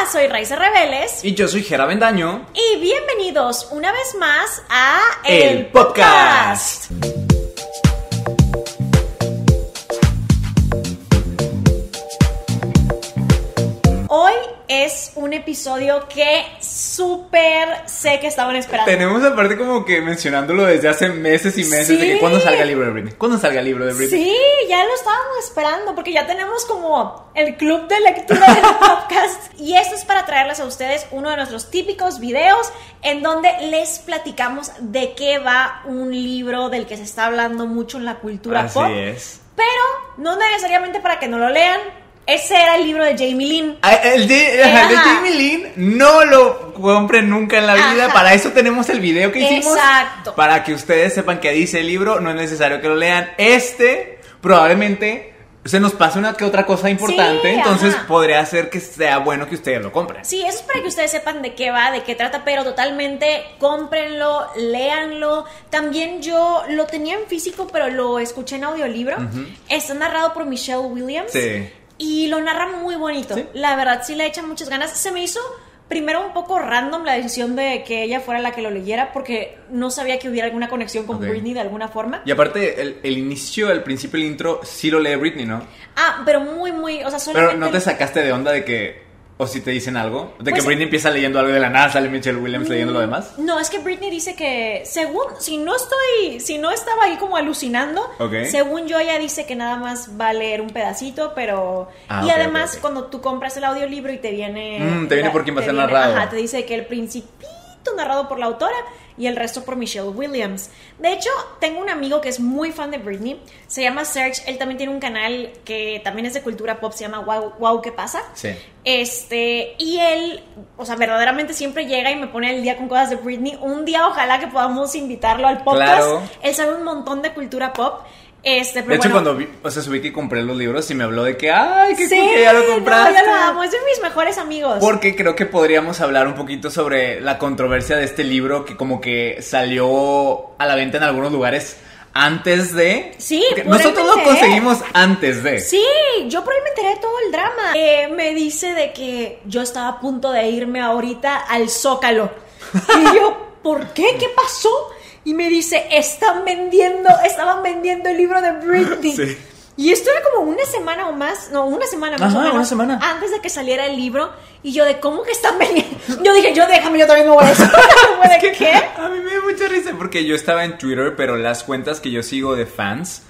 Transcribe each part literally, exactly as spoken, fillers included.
soy Raiza Rebeles. Y yo soy Jera Bendaño. Y bienvenidos una vez más a El, El Podcast. Podcast. Hoy es un episodio que súper sé que estaban esperando. Tenemos aparte como que mencionándolo desde hace meses y meses, sí, de que cuándo salga el libro de Britney. ¿Cuándo salga el libro de Britney? Sí, ya lo estábamos esperando porque ya tenemos como el club de lectura del podcast. Y esto es para traerles a ustedes uno de nuestros típicos videos en donde les platicamos de qué va un libro del que se está hablando mucho en la cultura Así pop. Así es. Pero no necesariamente para que no lo lean. Ese era el libro de Jamie Lynn. El de, el de Jamie Lynn no lo compren nunca en la vida. Ajá. Para eso tenemos el video que hicimos. Exacto. Para que ustedes sepan qué dice el libro. No es necesario que lo lean. Este probablemente se nos pase una que otra cosa importante. Sí, entonces ajá. podría ser que sea bueno que ustedes lo compren. Sí, eso es para que ustedes sepan de qué va, de qué trata. Pero totalmente cómprenlo, léanlo. También yo lo tenía en físico, pero lo escuché en audiolibro. Uh-huh. Está narrado por Michelle Williams. Sí. Y lo narra muy bonito. ¿Sí? La verdad, sí le echan muchas ganas. Se me hizo primero un poco random la decisión de que ella fuera la que lo leyera, porque no sabía que hubiera alguna conexión con okay. Britney de alguna forma. Y aparte, el, el inicio, el principio, el intro, sí lo lee Britney, ¿no? Ah, pero muy, muy, o sea, solamente... Pero ¿no te sacaste de onda de que... o si te dicen algo? ¿De pues, que Britney empieza leyendo algo de la nada, sale Michelle Williams mm, leyendo lo demás? No, es que Britney dice que, según, si no estoy, si no estaba ahí como alucinando, okay. según yo ella dice que nada más va a leer un pedacito, pero... Ah, y okay, además okay, okay. cuando tú compras el audiolibro y te viene... Mm, te viene la, por quién va a ser narrado. Ajá, te dice que el principito narrado por la autora y el resto por Michelle Williams. De hecho, tengo un amigo que es muy fan de Britney, se llama Serge, él también tiene un canal que también es de cultura pop, se llama Wow, wow ¿qué pasa? Sí. Este, y él, o sea, verdaderamente siempre llega y me pone al día con cosas de Britney. Un día ojalá que podamos invitarlo al podcast. Claro. Él sabe un montón de cultura pop. Este, pero de hecho, bueno, cuando vi, o sea, subí que compré los libros y me habló de que, ay, qué sí, cool que ya lo compraste. No, yo lo amo, es de mis mejores amigos. Porque creo que podríamos hablar un poquito sobre la controversia de este libro que como que salió a la venta en algunos lugares antes de... Sí, nosotros lo conseguimos antes de... Sí, yo por ahí me enteré de todo el drama. Eh, me dice de que yo estaba a punto de irme ahorita al Zócalo. Y yo, ¿por qué? ¿Qué pasó? Y me dice, están vendiendo, estaban vendiendo el libro de Britney. Sí. Y esto era como una semana o más, no, una semana más Ajá, o menos. una semana. Antes de que saliera el libro. Y yo de, ¿cómo que están vendiendo? Yo dije, yo déjame, yo también me voy a decir. ¿De qué? A mí me da mucha risa porque yo estaba en Twitter, pero las cuentas que yo sigo de fans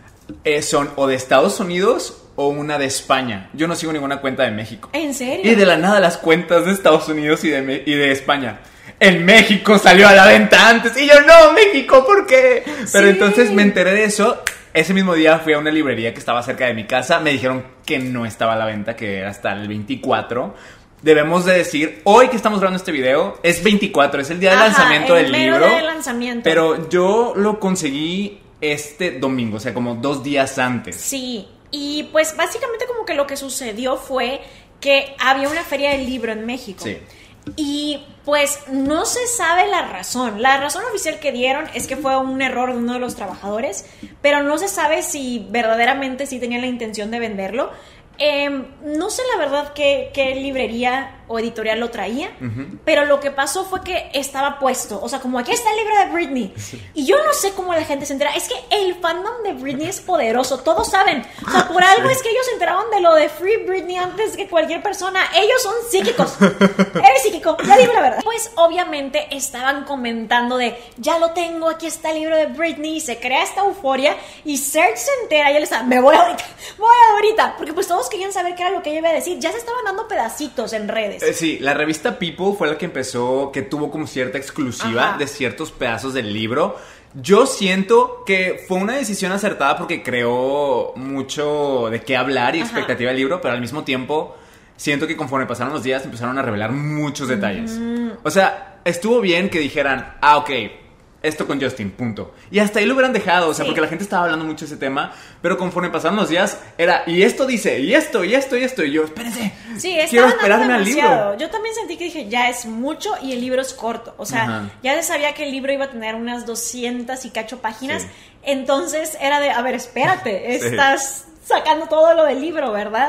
eh, son o de Estados Unidos o una de España. Yo no sigo ninguna cuenta de México. ¿En serio? Y de la nada las cuentas de Estados Unidos y de, y de España. En México salió a la venta antes. Y yo, no, México, ¿por qué? Pero sí. Entonces me enteré de eso. Ese mismo día fui a una librería que estaba cerca de mi casa. Me dijeron que no estaba a la venta, que era hasta el veinticuatro. Debemos de decir, hoy que estamos grabando este video, es veinticuatro, es el día de Ajá, lanzamiento el del mero libro. Día de lanzamiento. Pero yo lo conseguí este domingo, o sea, como dos días antes. Sí, y pues básicamente como que lo que sucedió fue que había una feria del libro en México. Sí. Y pues no se sabe la razón. La razón oficial que dieron es que fue un error de uno de los trabajadores, pero no se sabe si verdaderamente sí tenían la intención de venderlo. Eh, no sé la verdad qué, qué librería o editorial lo traía, uh-huh. pero lo que pasó fue que estaba puesto, o sea, como aquí está el libro de Britney, sí. Y yo no sé cómo la gente se entera. Es que el fandom de Britney es poderoso, todos saben, o sea, por algo sí. Es que ellos se enteraron de lo de Free Britney antes que cualquier persona. Ellos son psíquicos. Eres psíquico, ya digo la verdad. Pues obviamente estaban comentando de, ya lo tengo, aquí está el libro de Britney, y se crea esta euforia, y Serge se entera y él está, me voy ahorita, voy ahorita, porque pues todos querían saber qué era lo que ella iba a decir. Ya se estaban dando pedacitos en redes. Eh, sí, la revista People fue la que empezó, que tuvo como cierta exclusiva. Ajá. De ciertos pedazos del libro. Yo siento que fue una decisión acertada porque creó mucho de qué hablar y expectativa del libro, pero al mismo tiempo siento que conforme pasaron los días empezaron a revelar muchos detalles. Mm. O sea, estuvo bien que dijeran, ah, ok, esto con Justin, punto. Y hasta ahí lo hubieran dejado, o sea, sí. Porque la gente estaba hablando mucho de ese tema, pero conforme pasaron los días, era, y esto dice, y esto, y esto, y esto, y yo, espérense, sí, quiero esperarme al libro. Yo también sentí que dije, ya es mucho, y el libro es corto, o sea, ajá. Ya se sabía que el libro iba a tener unas doscientas y cacho páginas, sí. Entonces era de, a ver, espérate, sí. Estás sacando todo lo del libro, ¿verdad?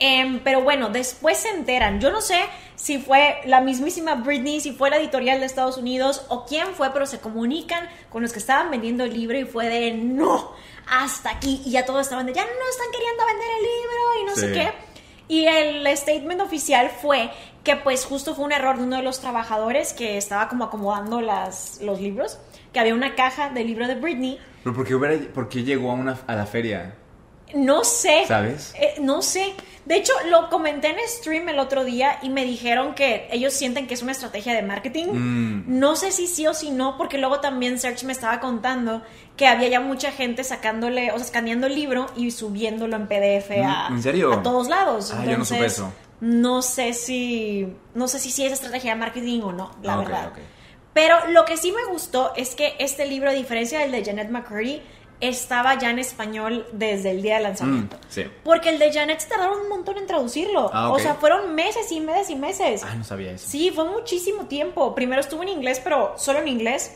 Eh, pero bueno, después se enteran. Yo no sé si fue la mismísima Britney, si fue la editorial de Estados Unidos o quién fue, pero se comunican con los que estaban vendiendo el libro y fue de no, hasta aquí. Y ya todos estaban de ya no están queriendo vender el libro y no sí. sé qué. Y el statement oficial fue que pues justo fue un error de uno de los trabajadores que estaba como acomodando las, los libros, que había una caja del libro de Britney. ¿Pero por qué, hubiera, por qué llegó a, una, a la feria? No sé. ¿Sabes? Eh, no sé. De hecho, lo comenté en stream el otro día y me dijeron que ellos sienten que es una estrategia de marketing. Mm. No sé si sí o si no, porque luego también Serge me estaba contando que había ya mucha gente sacándole, o sea, escaneando el libro y subiéndolo en P D F a, ¿En serio? a todos lados. Ah, Entonces, yo no supe eso. No sé si, no sé si sí es estrategia de marketing o no, la Ah, okay, verdad. okay. Pero lo que sí me gustó es que este libro, a diferencia del de Janet McCurdy, estaba ya en español desde el día de lanzamiento. Mm, sí. Porque el de Janet se tardaron un montón en traducirlo. Ah, o okay. sea, fueron meses y meses y meses. Ah, no sabía eso. Sí, fue muchísimo tiempo. Primero estuvo en inglés, pero solo en inglés.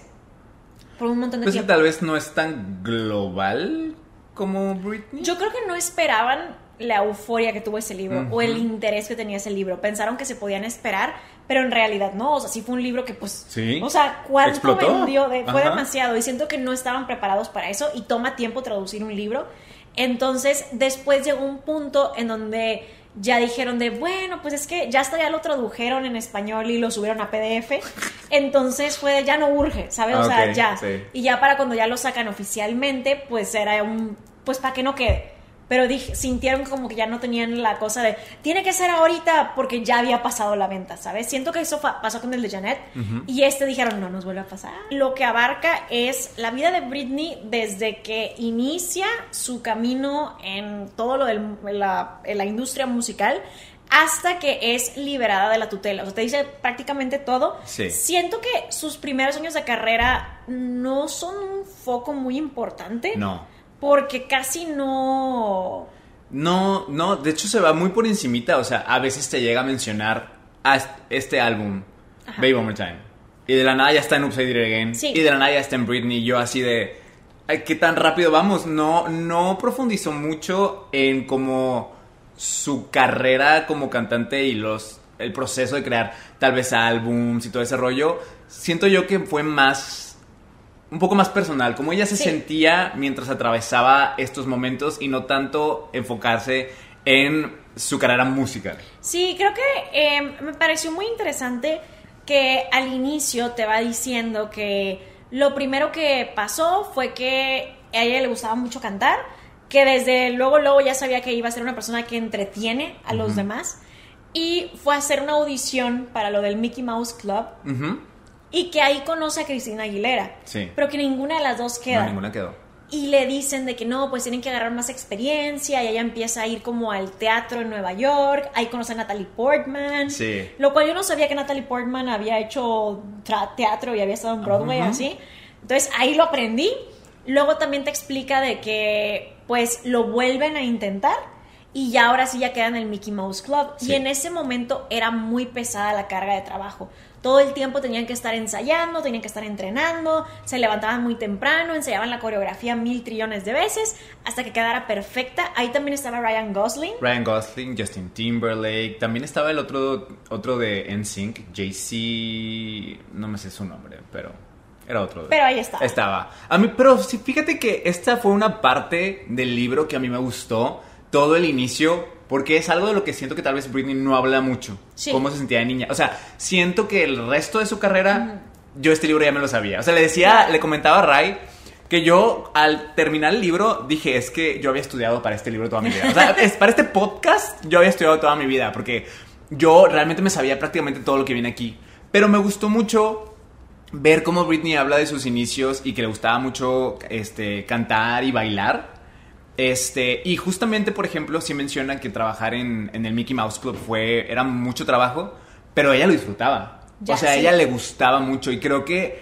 Por un montón de Pues que tiempo. tal vez no es tan global como Britney. Yo creo que no esperaban la euforia que tuvo ese libro Uh-huh. o el interés que tenía ese libro. Pensaron que se podían esperar, pero en realidad no. O sea, sí fue un libro que pues... Sí. O sea, ¿cuánto ¿Explotó? vendió? De, fue Ajá. demasiado. Y siento que no estaban preparados para eso y toma tiempo traducir un libro. Entonces, después llegó un punto en donde ya dijeron de, bueno, pues es que ya hasta ya lo tradujeron en español y lo subieron a P D F. Entonces fue de, ya no urge, ¿sabes? O sea, Okay, ya. sí. Y ya para cuando ya lo sacan oficialmente, pues era un... Pues para que no quede. Pero dije, sintieron como que ya no tenían la cosa de tiene que ser ahorita porque ya había pasado la venta, ¿sabes? Siento que eso fa- pasó con el de Janet. Uh-huh. Y este dijeron, no nos vuelve a pasar. Lo que abarca es la vida de Britney desde que inicia su camino en todo lo de la, en la industria musical hasta que es liberada de la tutela. O sea, te dice prácticamente todo. Sí. Siento que sus primeros años de carrera no son un foco muy importante. No. Porque casi no... No, no, de hecho se va muy por encimita, o sea, a veces te llega a mencionar a este álbum, Ajá. Baby One More Time, y de la nada ya está en Upside Down Again, Sí. y de la nada ya está en Britney, y yo así de, ay, ¿qué tan rápido vamos? No, no profundizó mucho en como su carrera como cantante y los, el proceso de crear tal vez álbums y todo ese rollo. Siento yo que fue más... un poco más personal, como ella se Sí. sentía mientras atravesaba estos momentos y no tanto enfocarse en su carrera musical. Sí, creo que eh, me pareció muy interesante que al inicio te va diciendo que lo primero que pasó fue que a ella le gustaba mucho cantar, que desde luego luego ya sabía que iba a ser una persona que entretiene a los Uh-huh. demás, y fue a hacer una audición para lo del Mickey Mouse Club. Uh-huh. Y que ahí conoce a Cristina Aguilera. Sí. Pero que ninguna de las dos queda. No, ninguna quedó. Y le dicen de que no, pues tienen que agarrar más experiencia. Y ella empieza a ir como al teatro en Nueva York. Ahí conoce a Natalie Portman. Sí. Lo cual yo no sabía que Natalie Portman había hecho tra- teatro y había estado en Broadway, Ujú. así. Entonces ahí lo aprendí. Luego también te explica de que pues lo vuelven a intentar. Y ya ahora sí ya queda en el Mickey Mouse Club. Sí. Y en ese momento era muy pesada la carga de trabajo. Todo el tiempo tenían que estar ensayando, tenían que estar entrenando, se levantaban muy temprano, ensayaban la coreografía mil trillones de veces hasta que quedara perfecta. Ahí también estaba Ryan Gosling. Ryan Gosling, Justin Timberlake, también estaba el otro, otro de N Sync, Jay-Z, no me sé su nombre, pero era otro. De, Pero ahí estaba. Estaba. A mí, pero sí, fíjate que esta fue una parte del libro que a mí me gustó, todo el inicio, porque es algo de lo que siento que tal vez Britney no habla mucho. Sí. Cómo se sentía de niña. O sea, siento que el resto de su carrera, uh-huh. yo este libro ya me lo sabía. O sea, le decía, le comentaba a Ray que yo al terminar el libro dije, es que yo había estudiado para este libro toda mi vida. O sea, es, para este podcast yo había estudiado toda mi vida, porque yo realmente me sabía prácticamente todo lo que viene aquí. Pero me gustó mucho ver cómo Britney habla de sus inicios y que le gustaba mucho este, cantar y bailar. Este, y justamente, por ejemplo, sí mencionan que trabajar en, en el Mickey Mouse Club fue, era mucho trabajo, pero ella lo disfrutaba. Ya, o sea, a sí. ella le gustaba mucho y creo que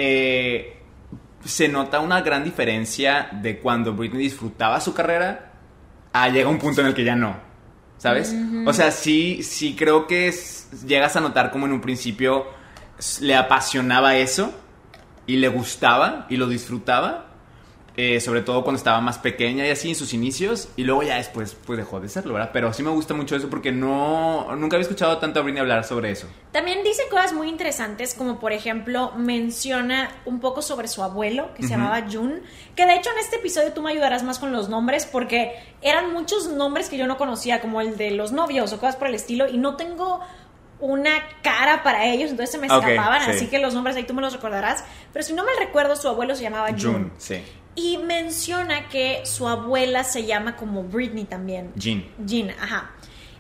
eh, se nota una gran diferencia de cuando Britney disfrutaba su carrera a llega un punto en el que ya no, ¿sabes? Uh-huh. O sea, sí, sí creo que es, llegas a notar como en un principio le apasionaba eso y le gustaba y lo disfrutaba. Eh, sobre todo cuando estaba más pequeña y así en sus inicios, y luego ya después pues dejó de serlo, ¿verdad? Pero sí me gusta mucho eso porque no nunca había escuchado tanto a Britney hablar sobre eso. También dice cosas muy interesantes, como por ejemplo menciona un poco sobre su abuelo, que se uh-huh. llamaba June, que de hecho en este episodio tú me ayudarás más con los nombres porque eran muchos nombres que yo no conocía, como el de los novios o cosas por el estilo, y no tengo una cara para ellos, entonces se me escapaban, okay, sí. Así que los nombres ahí tú me los recordarás, pero si no me recuerdo su abuelo se llamaba June, June sí. Y menciona que su abuela se llama como Britney también. Jean. Jean, ajá.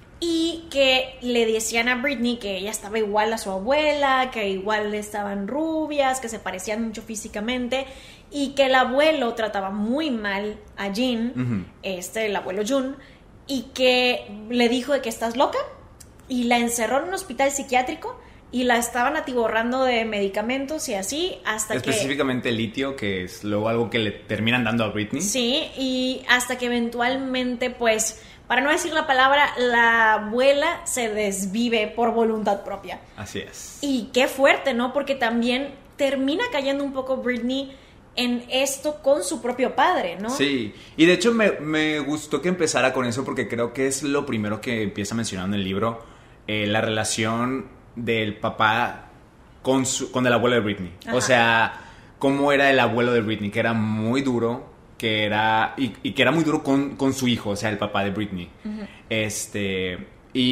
Y que le decían a Britney que ella estaba igual a su abuela, que igual estaban rubias, que se parecían mucho físicamente, y que el abuelo trataba muy mal a Jean, uh-huh. este, el abuelo June, y que le dijo de que estás loca, y la encerró en un hospital psiquiátrico, y la estaban atiborrando de medicamentos y así hasta específicamente que... Específicamente el litio, que es luego algo que le terminan dando a Britney. Sí, y hasta que eventualmente, pues, para no decir la palabra, la abuela se desvive por voluntad propia. Así es. Y qué fuerte, ¿no? Porque también termina cayendo un poco Britney en esto con su propio padre, ¿no? Sí, y de hecho me, me gustó que empezara con eso porque creo que es lo primero que empieza mencionando en el libro, eh, la relación del papá con, su, con el abuelo de Britney. Ajá. O sea, cómo era el abuelo de Britney, que era muy duro, que era y, y que era muy duro con, con su hijo, o sea, el papá de Britney. Uh-huh. Este,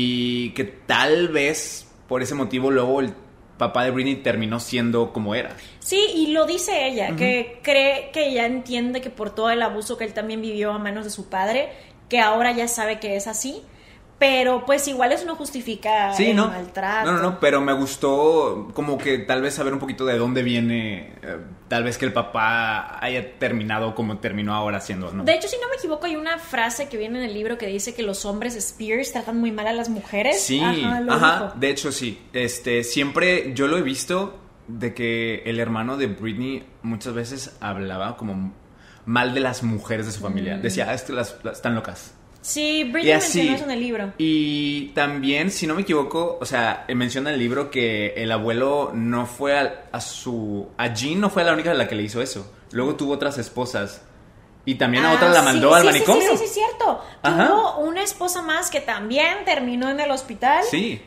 y que tal vez por ese motivo luego el papá de Britney terminó siendo como era. Sí, y lo dice ella, uh-huh. que cree que ella entiende que por todo el abuso que él también vivió a manos de su padre, que ahora ya sabe que es así. Pero pues igual eso no justifica sí, el no. maltrato. No, no, no, pero me gustó como que tal vez saber un poquito de dónde viene, eh, tal vez que el papá haya terminado como terminó ahora siendo, ¿no? De hecho, si no me equivoco, hay una frase que viene en el libro que dice que los hombres Spears tratan muy mal a las mujeres. Sí, ajá, lo ajá dijo. De hecho sí, este, siempre yo lo he visto de que el hermano de Britney muchas veces hablaba como mal de las mujeres de su familia. Mm. Decía, ah, es que las, las están locas. Sí, Britney menciona eso en el libro. Y también, si no me equivoco, o sea, menciona en el libro que el abuelo no fue a, a su... A Jean no fue la única de la que le hizo eso. Luego tuvo otras esposas. Y también ah, a otra la mandó sí, al sí, manicomio. Sí, sí, sí, sí, cierto. Ajá. Tuvo una esposa más que también terminó en el hospital. Sí.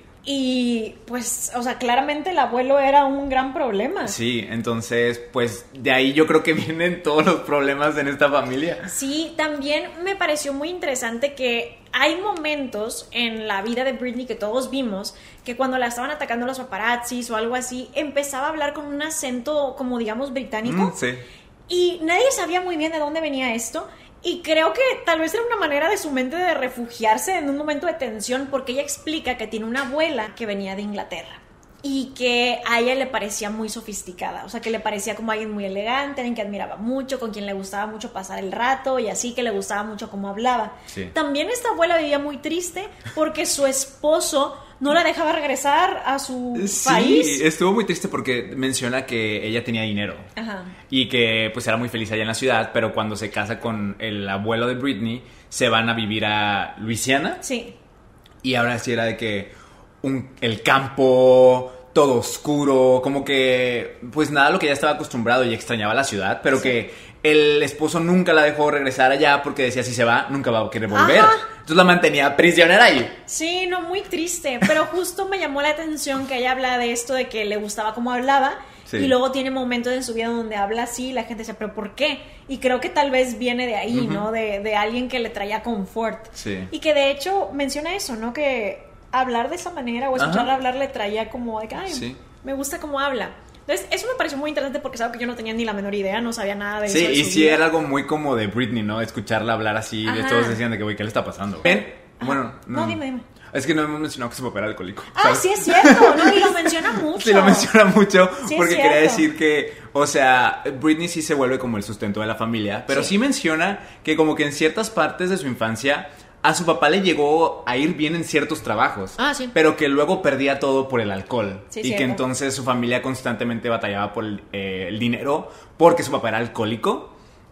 Y pues, o sea, claramente el abuelo era un gran problema. Sí, entonces, pues de ahí yo creo que vienen todos los problemas en esta familia. Sí, también me pareció muy interesante que hay momentos en la vida de Britney que todos vimos que cuando la estaban atacando los paparazzis o algo así, empezaba a hablar con un acento como digamos británico. Mm, sí. Y nadie sabía muy bien de dónde venía esto. Y creo que tal vez era una manera de su mente de refugiarse en un momento de tensión, porque ella explica que tiene una abuela que venía de Inglaterra y que a ella le parecía muy sofisticada, o sea, que le parecía como alguien muy elegante, alguien que admiraba mucho, con quien le gustaba mucho pasar el rato y así, que le gustaba mucho cómo hablaba. Sí. También esta abuela vivía muy triste porque su esposo no la dejaba regresar a su sí, país. Sí, estuvo muy triste porque menciona que ella tenía dinero. Ajá. Y que pues era muy feliz allá en la ciudad, pero cuando se casa con el abuelo de Britney, se van a vivir a Luisiana. Sí. Y ahora sí era de que un, el campo, todo oscuro, como que pues nada, lo que ya estaba acostumbrado y extrañaba la ciudad, pero sí. Que el esposo nunca la dejó regresar allá porque decía si se va, nunca va a querer volver. Ajá. Entonces la mantenía prisionera ahí. Sí, no, muy triste, pero justo me llamó la atención que ella habla de esto, de que le gustaba cómo hablaba. Sí. Y luego tiene momentos en su vida donde habla así y la gente dice, ¿pero por qué? Y creo que tal vez viene de ahí, uh-huh. ¿no? De, de alguien que le traía confort. Sí. Y que de hecho menciona eso, ¿no? Que hablar de esa manera o escucharla hablar le traía como de, ay, sí. me gusta cómo habla. Entonces, eso me pareció muy interesante porque es algo que yo no tenía ni la menor idea, no sabía nada de sí, eso. Sí, y sí vida. Era algo muy como de Britney, ¿no? Escucharla hablar así, ajá. Todos decían de que, güey, ¿qué le está pasando? ¿Ven? Bueno, no. No, dime, dime. Es que no hemos mencionado que su papá era alcohólico. Ah, ¿sabes? sí es cierto, ¿no? Y lo menciona mucho. Sí, lo menciona mucho sí porque quería decir que, o sea, Britney sí se vuelve como el sustento de la familia, pero sí. sí menciona que como que en ciertas partes de su infancia a su papá le llegó a ir bien en ciertos trabajos, ah, sí. pero que luego perdía todo por el alcohol sí, y cierto. Que entonces su familia constantemente batallaba por el, eh, el dinero porque su papá era alcohólico.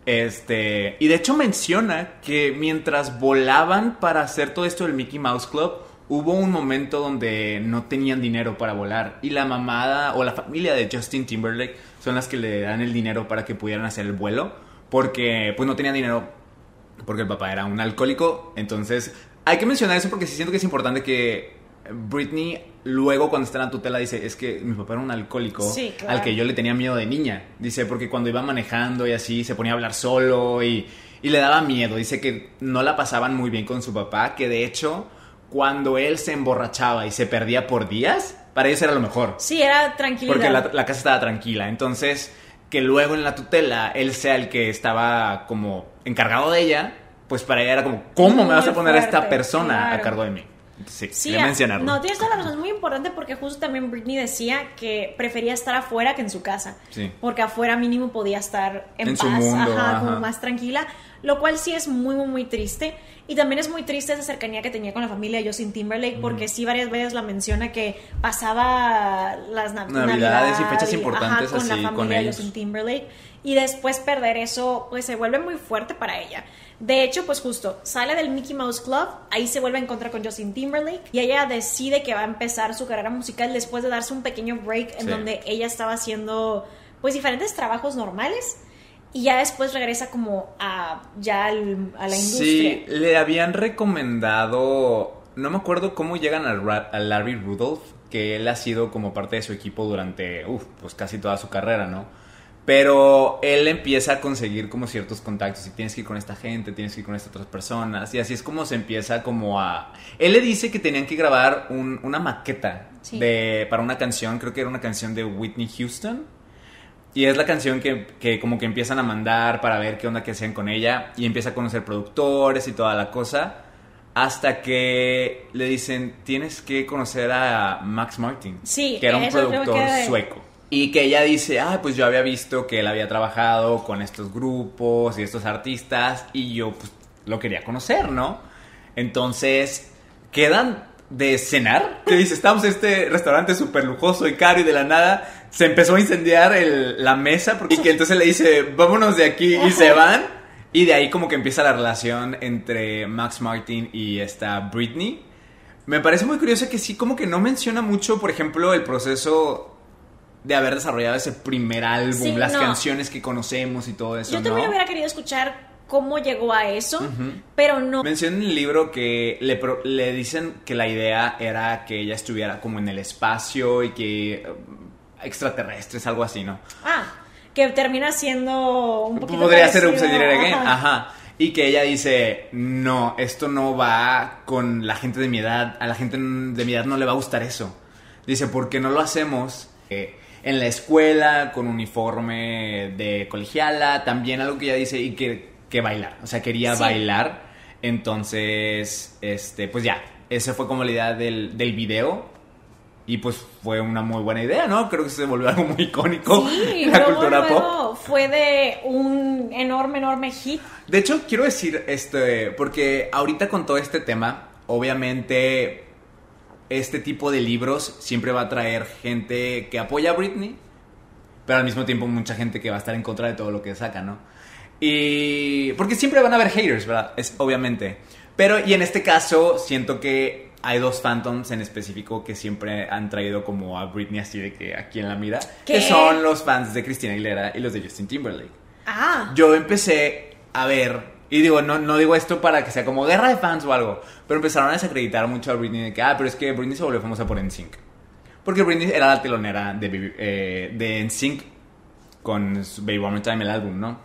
Este, y de hecho menciona que mientras volaban para hacer todo esto del Mickey Mouse Club, hubo un momento donde no tenían dinero para volar y la mamada o la familia de Justin Timberlake son las que le dan el dinero para que pudieran hacer el vuelo, porque pues no tenía dinero, porque el papá era un alcohólico. Entonces hay que mencionar eso porque sí siento que es importante que Britney luego cuando está en la tutela dice, es que mi papá era un alcohólico, sí, claro, al que yo le tenía miedo de niña. Dice, porque cuando iba manejando y así se ponía a hablar solo y, y le daba miedo. Dice que no la pasaban muy bien con su papá, que de hecho cuando él se emborrachaba y se perdía por días, para ellos era lo mejor. Sí, era tranquilidad. Porque la, la casa estaba tranquila. Entonces, que luego en la tutela él sea el que estaba como encargado de ella, pues para ella era como, ¿cómo muy me vas a poner fuerte, a esta persona claro. a cargo de mí? Sí, sí, quería mencionarlo. No, tienes toda la razón, es muy importante porque justo también Britney decía que prefería estar afuera que en su casa. Sí. Porque afuera mínimo podía estar en, en paz, su mundo, ajá, ajá. como más tranquila, lo cual sí es muy, muy, muy triste. Y también es muy triste esa cercanía que tenía con la familia de Justin Timberlake, porque mm. sí varias veces la menciona que pasaba las nav- navidades, navidades y fechas importantes ajá, con así, la familia con de ellos. Justin Timberlake. Y después perder eso, pues se vuelve muy fuerte para ella. De hecho, pues justo, sale del Mickey Mouse Club, ahí se vuelve a encontrar con Justin Timberlake y ella decide que va a empezar su carrera musical después de darse un pequeño break en sí. donde ella estaba haciendo pues diferentes trabajos normales y ya después regresa como a ya al, a la industria. Sí, le habían recomendado, no me acuerdo cómo llegan a, Ra- a Larry Rudolph, que él ha sido como parte de su equipo durante, uf, pues casi toda su carrera, ¿no? Pero él empieza a conseguir como ciertos contactos y tienes que ir con esta gente, tienes que ir con estas otras personas y así es como se empieza como a... Él le dice que tenían que grabar un, una maqueta sí. de, para una canción, creo que era una canción de Whitney Houston y es la canción que, que como que empiezan a mandar para ver qué onda que hacían con ella y empieza a conocer productores y toda la cosa hasta que le dicen tienes que conocer a Max Martin, sí, que era un productor que... sueco. Y que ella dice, ah, pues yo había visto que él había trabajado con estos grupos y estos artistas y yo pues lo quería conocer, ¿no? Entonces, quedan de cenar. Que dice, estamos en este restaurante súper lujoso y caro y de la nada se empezó a incendiar el, la mesa porque que entonces le dice, vámonos de aquí y se van. Y de ahí como que empieza la relación entre Max Martin y esta Britney. Me parece muy curioso que sí, como que no menciona mucho, por ejemplo, el proceso... de haber desarrollado ese primer álbum, sí, las no. canciones que conocemos y todo eso, Yo también ¿no? hubiera querido escuchar cómo llegó a eso, uh-huh. pero no. Menciona en el libro que le, pro- le dicen que la idea era que ella estuviera como en el espacio y que uh, extraterrestres, algo así, ¿no? Ah, que termina siendo un poquito Podría parecido. ser Upside Down Again, ajá. ajá. Y que ella dice, no, esto no va con la gente de mi edad, a la gente de mi edad no le va a gustar eso. Dice, ¿por qué no lo hacemos? Eh, en la escuela, con uniforme de colegiala, también algo que ella dice, y que, que bailar, o sea, quería sí. bailar, entonces, este, pues ya, esa fue como la idea del, del video, y pues fue una muy buena idea, ¿no? Creo que se volvió algo muy icónico sí, en la luego, cultura luego pop. Fue de un enorme, enorme hit. De hecho, quiero decir, este, porque ahorita con todo este tema, obviamente... este tipo de libros siempre va a traer gente que apoya a Britney, pero al mismo tiempo mucha gente que va a estar en contra de todo lo que saca, ¿no? Y... porque siempre van a haber haters, ¿verdad? Es obviamente. Pero, y en este caso, siento que hay dos fandoms en específico que siempre han traído como a Britney así de que aquí en la mira. ¿Qué? Que son los fans de Christina Aguilera y los de Justin Timberlake. Ah. Yo empecé a ver... y digo, no, no digo esto para que sea como guerra de fans o algo, pero empezaron a desacreditar mucho a Britney de que, ah, pero es que Britney se volvió famosa por N Sync. Porque Britney era la telonera de, eh, de N Sync con Baby One More Time, el álbum, ¿no?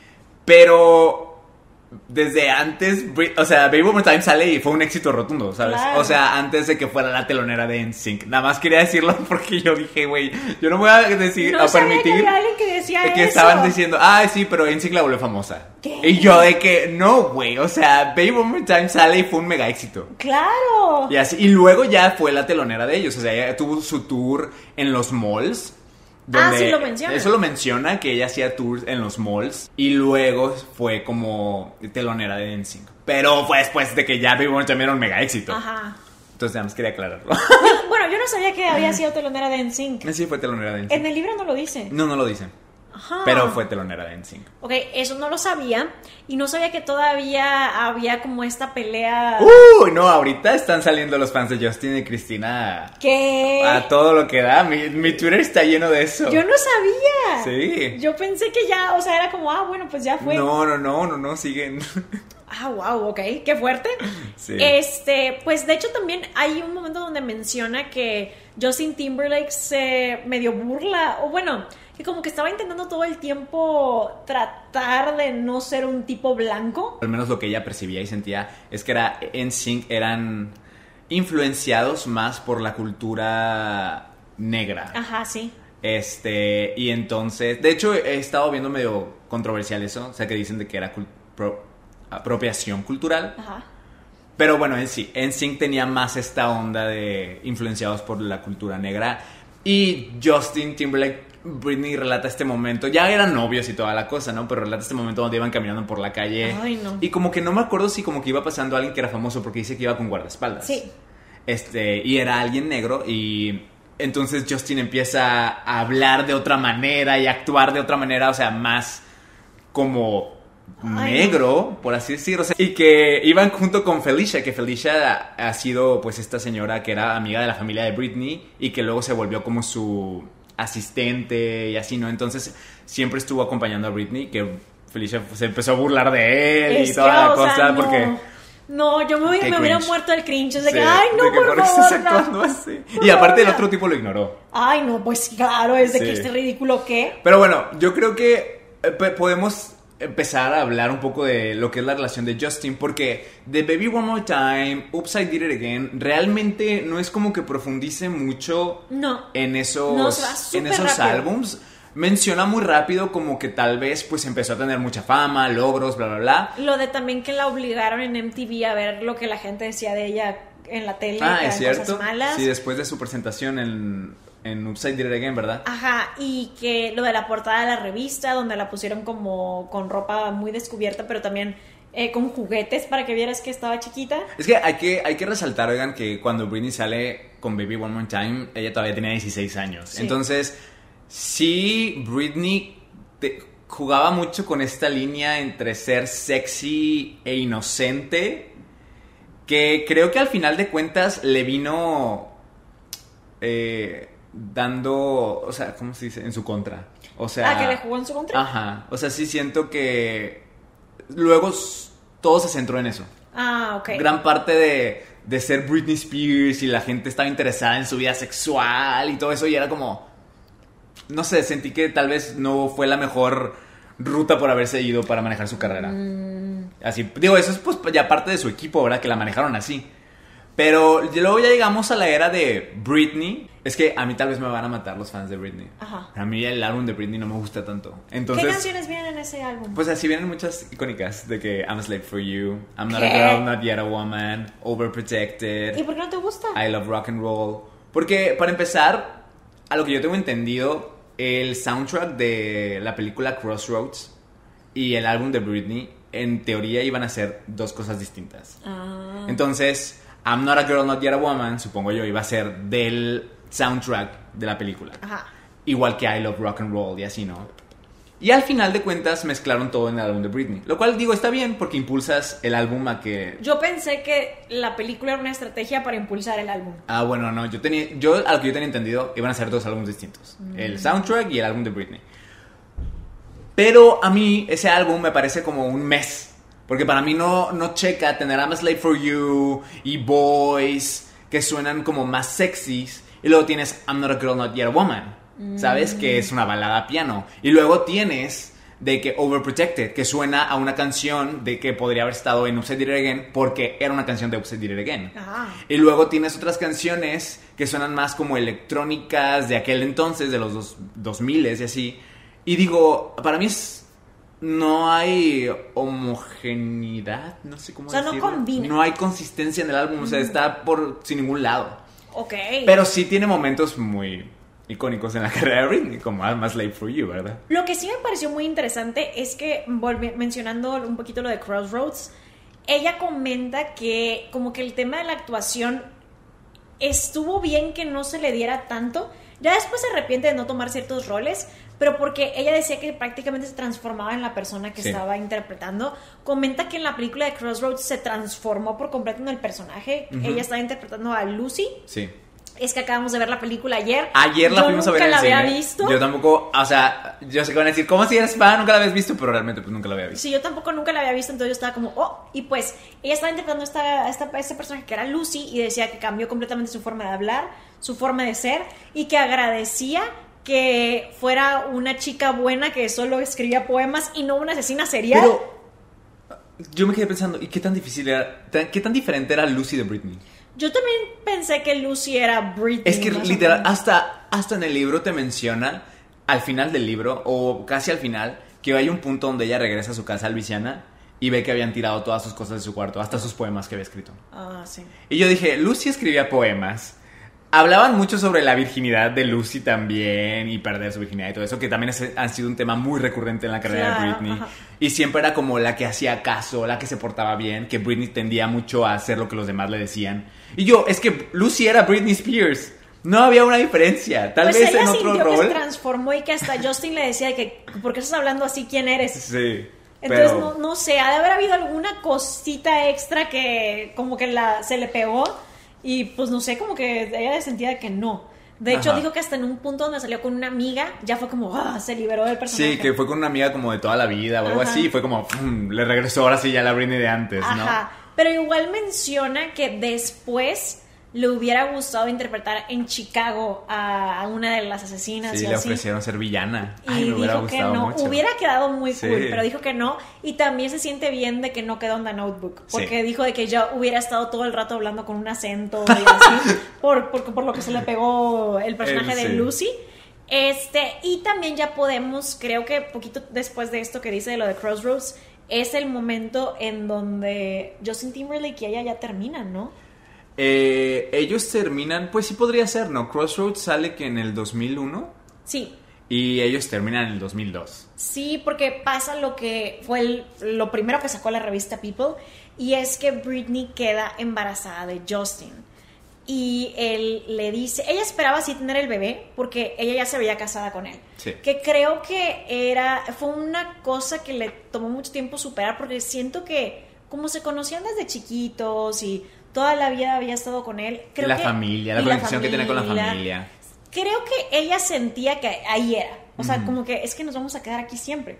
Pero desde antes, o sea, Baby One More Time sale y fue un éxito rotundo, ¿sabes? Claro. O sea, antes de que fuera la telonera de N Sync. Nada más quería decirlo porque yo dije, güey, yo no voy a, decir, no a permitir que, había alguien que, decía que eso. estaban diciendo, ah, sí, pero N Sync la volvió famosa. ¿Qué? Y yo de que, no, güey, o sea, Baby One More Time sale y fue un mega éxito. ¡Claro! Y así, y luego ya fue la telonera de ellos, o sea, ella tuvo su tour en los malls. Ah, sí lo menciona. Eso lo menciona, que ella hacía tours en los malls. Y luego fue como telonera de N Sync. Pero fue después de que ya Baby One More Time era un mega éxito. Ajá. Entonces, nada más quería aclararlo. Bueno, yo no sabía que había sido telonera de N Sync. Sí, fue telonera de N Sync. En el libro no lo dice. No, no lo dice. Ajá. Pero fue telonera de N Sync. Ok, eso no lo sabía. Y no sabía que todavía había como esta pelea. Uy, no, ahorita están saliendo los fans de Justin y Cristina. ¿Qué? A todo lo que da. Mi, mi Twitter está lleno de eso. Yo no sabía. Sí. Yo pensé que ya, o sea, era como, ah, bueno, pues ya fue. No, no, no, no, no, siguen. Ah, wow, ok, qué fuerte. Sí. Este, pues de hecho también hay un momento donde menciona que Justin Timberlake se medio burla, o bueno, que como que estaba intentando todo el tiempo tratar de no ser un tipo blanco. Al menos lo que ella percibía y sentía es que era N Sync eran influenciados más por la cultura negra. Ajá, sí. Este, y entonces, de hecho he estado viendo medio controversial eso, o sea que dicen de que era cul- pro- apropiación cultural. Ajá. Pero bueno, en sí, N Sync tenía más esta onda de influenciados por la cultura negra. Y Justin Timberlake, Britney relata este momento, ya eran novios y toda la cosa, ¿no? Pero relata este momento donde iban caminando por la calle. Ay, no. Y como que no me acuerdo si como que iba pasando alguien que era famoso, porque dice que iba con guardaespaldas. Sí. Este, y era alguien negro y entonces Justin empieza a hablar de otra manera y a actuar de otra manera, o sea, más como Ay, negro, no. por así decirlo. O sea, y que iban junto con Felicia, que Felicia ha, ha sido pues esta señora que era amiga de la familia de Britney y que luego se volvió como su asistente y así, ¿no? Entonces siempre estuvo acompañando a Britney, que Felicia se empezó a burlar de él Es y toda que, la o sea, cosa, no. porque... No, yo me, hubiera- Qué me hubiera cringe. muerto el cringe. Es de Sí, que, ay, no, de que por por qué favor, estás no. actuando así. Por Y aparte el favor, otro tipo lo ignoró. Ay, no, pues claro, es de Sí. que este ridículo qué. Pero bueno, yo creo que eh, pe- podemos empezar a hablar un poco de lo que es la relación de Justin, porque de Baby One More Time, Oops, I Did It Again, realmente no es como que profundice mucho No. en esos, No, se va en súper esos rápido. álbums. Menciona muy rápido como que tal vez pues empezó a tener mucha fama, logros, bla, bla, bla. Lo de también que la obligaron en M T V a ver lo que la gente decía de ella en la tele, Ah, que es eran cierto. cosas malas. Sí, después de su presentación en, en Oops, I Did It Again, ¿verdad? Ajá, y que lo de la portada de la revista, donde la pusieron como con ropa muy descubierta, pero también eh, con juguetes para que vieras que estaba chiquita. Es que hay que, hay que resaltar, oigan, que cuando Britney sale con Baby One More Time, ella todavía tenía dieciséis años. Sí. Entonces, sí, Britney te- jugaba mucho con esta línea entre ser sexy e inocente, que creo que al final de cuentas le vino eh, dando, o sea, ¿cómo se dice? En su contra. O sea, Ah, que le jugó en su contra. Ajá, o sea, sí siento que luego s- todo se centró en eso. Ah, ok. Gran parte de, de ser Britney Spears y la gente estaba interesada en su vida sexual y todo eso, y era como, no sé, sentí que tal vez no fue la mejor ruta por haberse ido para manejar su carrera. Mm. Así, digo, eso es pues ya parte de su equipo, ¿verdad? Que la manejaron así. Pero luego ya llegamos a la era de Britney. Es que a mí tal vez me van a matar los fans de Britney. Ajá. A mí el álbum de Britney no me gusta tanto. Entonces, ¿Qué canciones vienen en ese álbum? pues así vienen muchas icónicas de que I'm a slave for you, I'm not ¿Qué? a girl, not yet a woman, Overprotected, ¿Y por qué no te gusta? I love rock and roll. Porque para empezar, a lo que yo tengo entendido, el soundtrack de la película Crossroads y el álbum de Britney en teoría iban a ser dos cosas distintas. Ah. Entonces, I'm not a girl, not yet a woman, supongo yo, iba a ser del soundtrack de la película. Ajá. Igual que I Love Rock and Roll y así, ¿no? Y al final de cuentas mezclaron todo en el álbum de Britney. Lo cual digo, está bien porque impulsas el álbum a que... Yo pensé que la película era una estrategia para impulsar el álbum. Ah, bueno, no, yo tenía... Yo, a lo que yo tenía entendido, iban a ser dos álbumes distintos. Mm. El soundtrack y el álbum de Britney. Pero a mí ese álbum me parece como un mes. Porque para mí no, no checa tener I'm a Slave for You y Boys, que suenan como más sexys. Y luego tienes I'm Not a Girl, Not Yet a Woman, ¿sabes? Que es una balada a piano. Y luego tienes de que Overprotected, que suena a una canción de que podría haber estado en Upside Down Again, porque era una canción de Upside Down Again. Ah. Y luego tienes otras canciones que suenan más como electrónicas de aquel entonces, de los dos, dos miles y así. Y digo, para mí es... No hay homogeneidad, no sé cómo O sea, no decirlo. combina. No hay consistencia en el álbum, o sea, está por sin ningún lado. Ok. Pero sí tiene momentos muy icónicos en la carrera de Britney, como I'm a Slave for You, ¿verdad? Lo que sí me pareció muy interesante es que, volvi- mencionando un poquito lo de Crossroads, ella comenta que como que el tema de la actuación estuvo bien que no se le diera tanto. Ya después se arrepiente de no tomar ciertos roles, pero porque ella decía que prácticamente se transformaba en la persona que sí. estaba interpretando. Comenta que en la película de Crossroads se transformó por completo en el personaje. Uh-huh. Ella estaba interpretando a Lucy. Sí. Es que acabamos de ver la película ayer. Ayer la yo fuimos a ver en el cine. Nunca la había visto. Yo tampoco, o sea, yo sé que van a decir, ¿cómo si eres fan? Nunca la habías visto, pero realmente pues nunca la había visto. Sí, yo tampoco nunca la había visto, entonces yo estaba como, oh, y pues ella estaba interpretando esta, esta, este personaje que era Lucy y decía que cambió completamente su forma de hablar, su forma de ser, y que agradecía que fuera una chica buena que solo escribía poemas y no una asesina serial. Pero yo me quedé pensando, ¿y qué tan difícil era, qué tan diferente era Lucy de Britney? Yo también pensé que Lucy era Britney. Es que literal, hasta, hasta en el libro te menciona, al final del libro, o casi al final, que hay un punto donde ella regresa a su casa, Luisiana, y ve que habían tirado todas sus cosas de su cuarto, hasta sus poemas que había escrito. Ah, sí. Y yo dije, Lucy escribía poemas. Hablaban mucho sobre la virginidad de Lucy también, y perder su virginidad y todo eso, que también es, ha sido un tema muy recurrente en la carrera claro, de Britney. Ajá. Y siempre era como la que hacía caso, la que se portaba bien, que Britney tendía mucho a hacer lo que los demás le decían. Y yo, es que Lucy era Britney Spears. No había una diferencia. Tal pues vez ella en otro sintió rol. Que se transformó y que hasta Justin le decía que, ¿por qué estás hablando así? ¿Quién eres? Sí. Entonces, pero... no, no sé, ha de haber habido alguna cosita extra que como que la, se le pegó. Y pues no sé, como que ella sentía que no. De hecho, Ajá. dijo que hasta en un punto donde salió con una amiga, ya fue como, ah, se liberó del personaje. Sí, que fue con una amiga como de toda la vida o algo Ajá. así. Fue como, pum, le regresó ahora sí ya la Britney de antes, ¿no? Ajá. Pero igual menciona que después le hubiera gustado interpretar en Chicago a, a una de las asesinas. Sí, y le así. ofrecieron ser villana. Y Ay, me hubiera dijo que gustado no. mucho. Hubiera quedado muy sí. cool, pero dijo que no. Y también se siente bien de que no quedó en The Notebook. Porque sí. dijo de que ya hubiera estado todo el rato hablando con un acento y así. por, por, por lo que se le pegó el personaje el, de sí. Lucy. Este, y también ya podemos, creo que poquito después de esto que dice de lo de Crossroads, es el momento en donde Justin Timberlake y ella ya terminan, ¿no? Eh, ellos terminan, pues sí podría ser, ¿no? Crossroads sale que en el dos mil uno. Sí. Y ellos terminan en el dos mil dos. Sí, porque pasa lo que fue el, lo primero que sacó la revista People, y es que Britney queda embarazada de Justin. Y él le dice, ella esperaba sí tener el bebé porque ella ya se veía casada con él. Sí. Que creo que era, fue una cosa que le tomó mucho tiempo superar, porque siento que como se conocían desde chiquitos y toda la vida había estado con él. Creo la que, familia, la conexión que tiene con la familia. Creo que ella sentía que ahí era. O sea, uh-huh. como que es que nos vamos a quedar aquí siempre.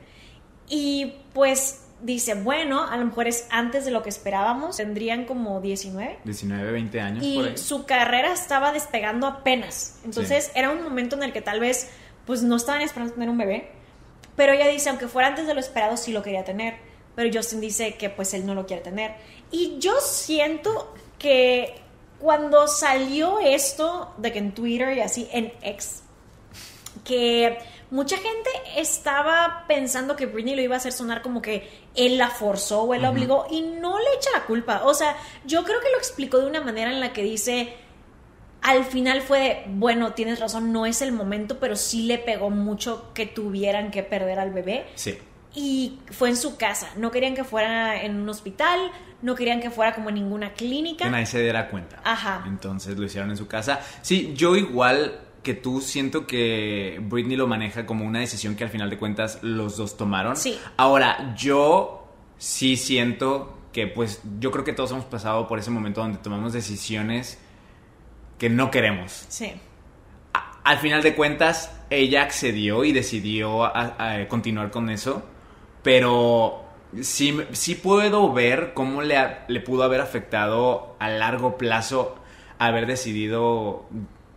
Y pues dice, bueno, a lo mejor es antes de lo que esperábamos. Tendrían como diecinueve. diecinueve, veinte años y por ahí. Su carrera estaba despegando apenas. Entonces sí. era un momento en el que tal vez pues no estaban esperando tener un bebé. Pero ella dice, aunque fuera antes de lo esperado, sí lo quería tener. Pero Justin dice que pues él no lo quiere tener. Y yo siento que cuando salió esto de que en Twitter y así, en X, que mucha gente estaba pensando que Britney lo iba a hacer sonar como que él la forzó o él la uh-huh. obligó, y no le echa la culpa. O sea, yo creo que lo explicó de una manera en la que dice, al final fue de, bueno, tienes razón, no es el momento, pero sí le pegó mucho que tuvieran que perder al bebé. Sí. Y fue en su casa, no querían que fuera en un hospital, no querían que fuera como en ninguna clínica. Que nadie se diera cuenta. Ajá. Entonces lo hicieron en su casa. Sí, yo igual que tú siento que Britney lo maneja como una decisión que al final de cuentas los dos tomaron. Sí. Ahora, yo sí siento que pues yo creo que todos hemos pasado por ese momento donde tomamos decisiones que no queremos. Sí. A, al final de cuentas, ella accedió y decidió a, a continuar con eso, pero sí, sí puedo ver cómo le, le pudo haber afectado a largo plazo haber decidido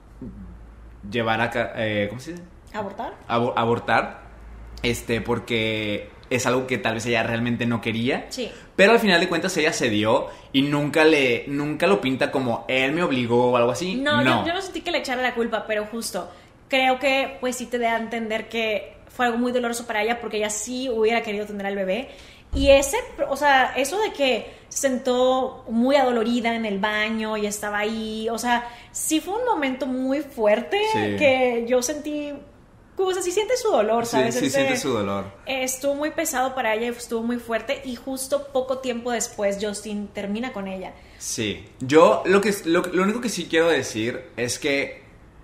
llevar a... Eh, ¿Cómo se dice? ¿Abortar? Ab- abortar, este, porque es algo que tal vez ella realmente no quería. Sí. Pero al final de cuentas ella cedió y nunca le nunca lo pinta como él me obligó o algo así. No, no. Yo, yo no sentí que le echara la culpa, pero justo creo que pues sí te da a entender que fue algo muy doloroso para ella, porque ella sí hubiera querido tener al bebé. Y ese, o sea, eso de que se sentó muy adolorida en el baño y estaba ahí, o sea, sí fue un momento muy fuerte, sí. que yo sentí, o sea, sí siente su dolor, ¿sabes? Sí, sí Ese, siente su dolor. Estuvo muy pesado para ella, estuvo muy fuerte, y justo poco tiempo después Justin termina con ella. Sí. Yo lo que lo, lo único que sí quiero decir es que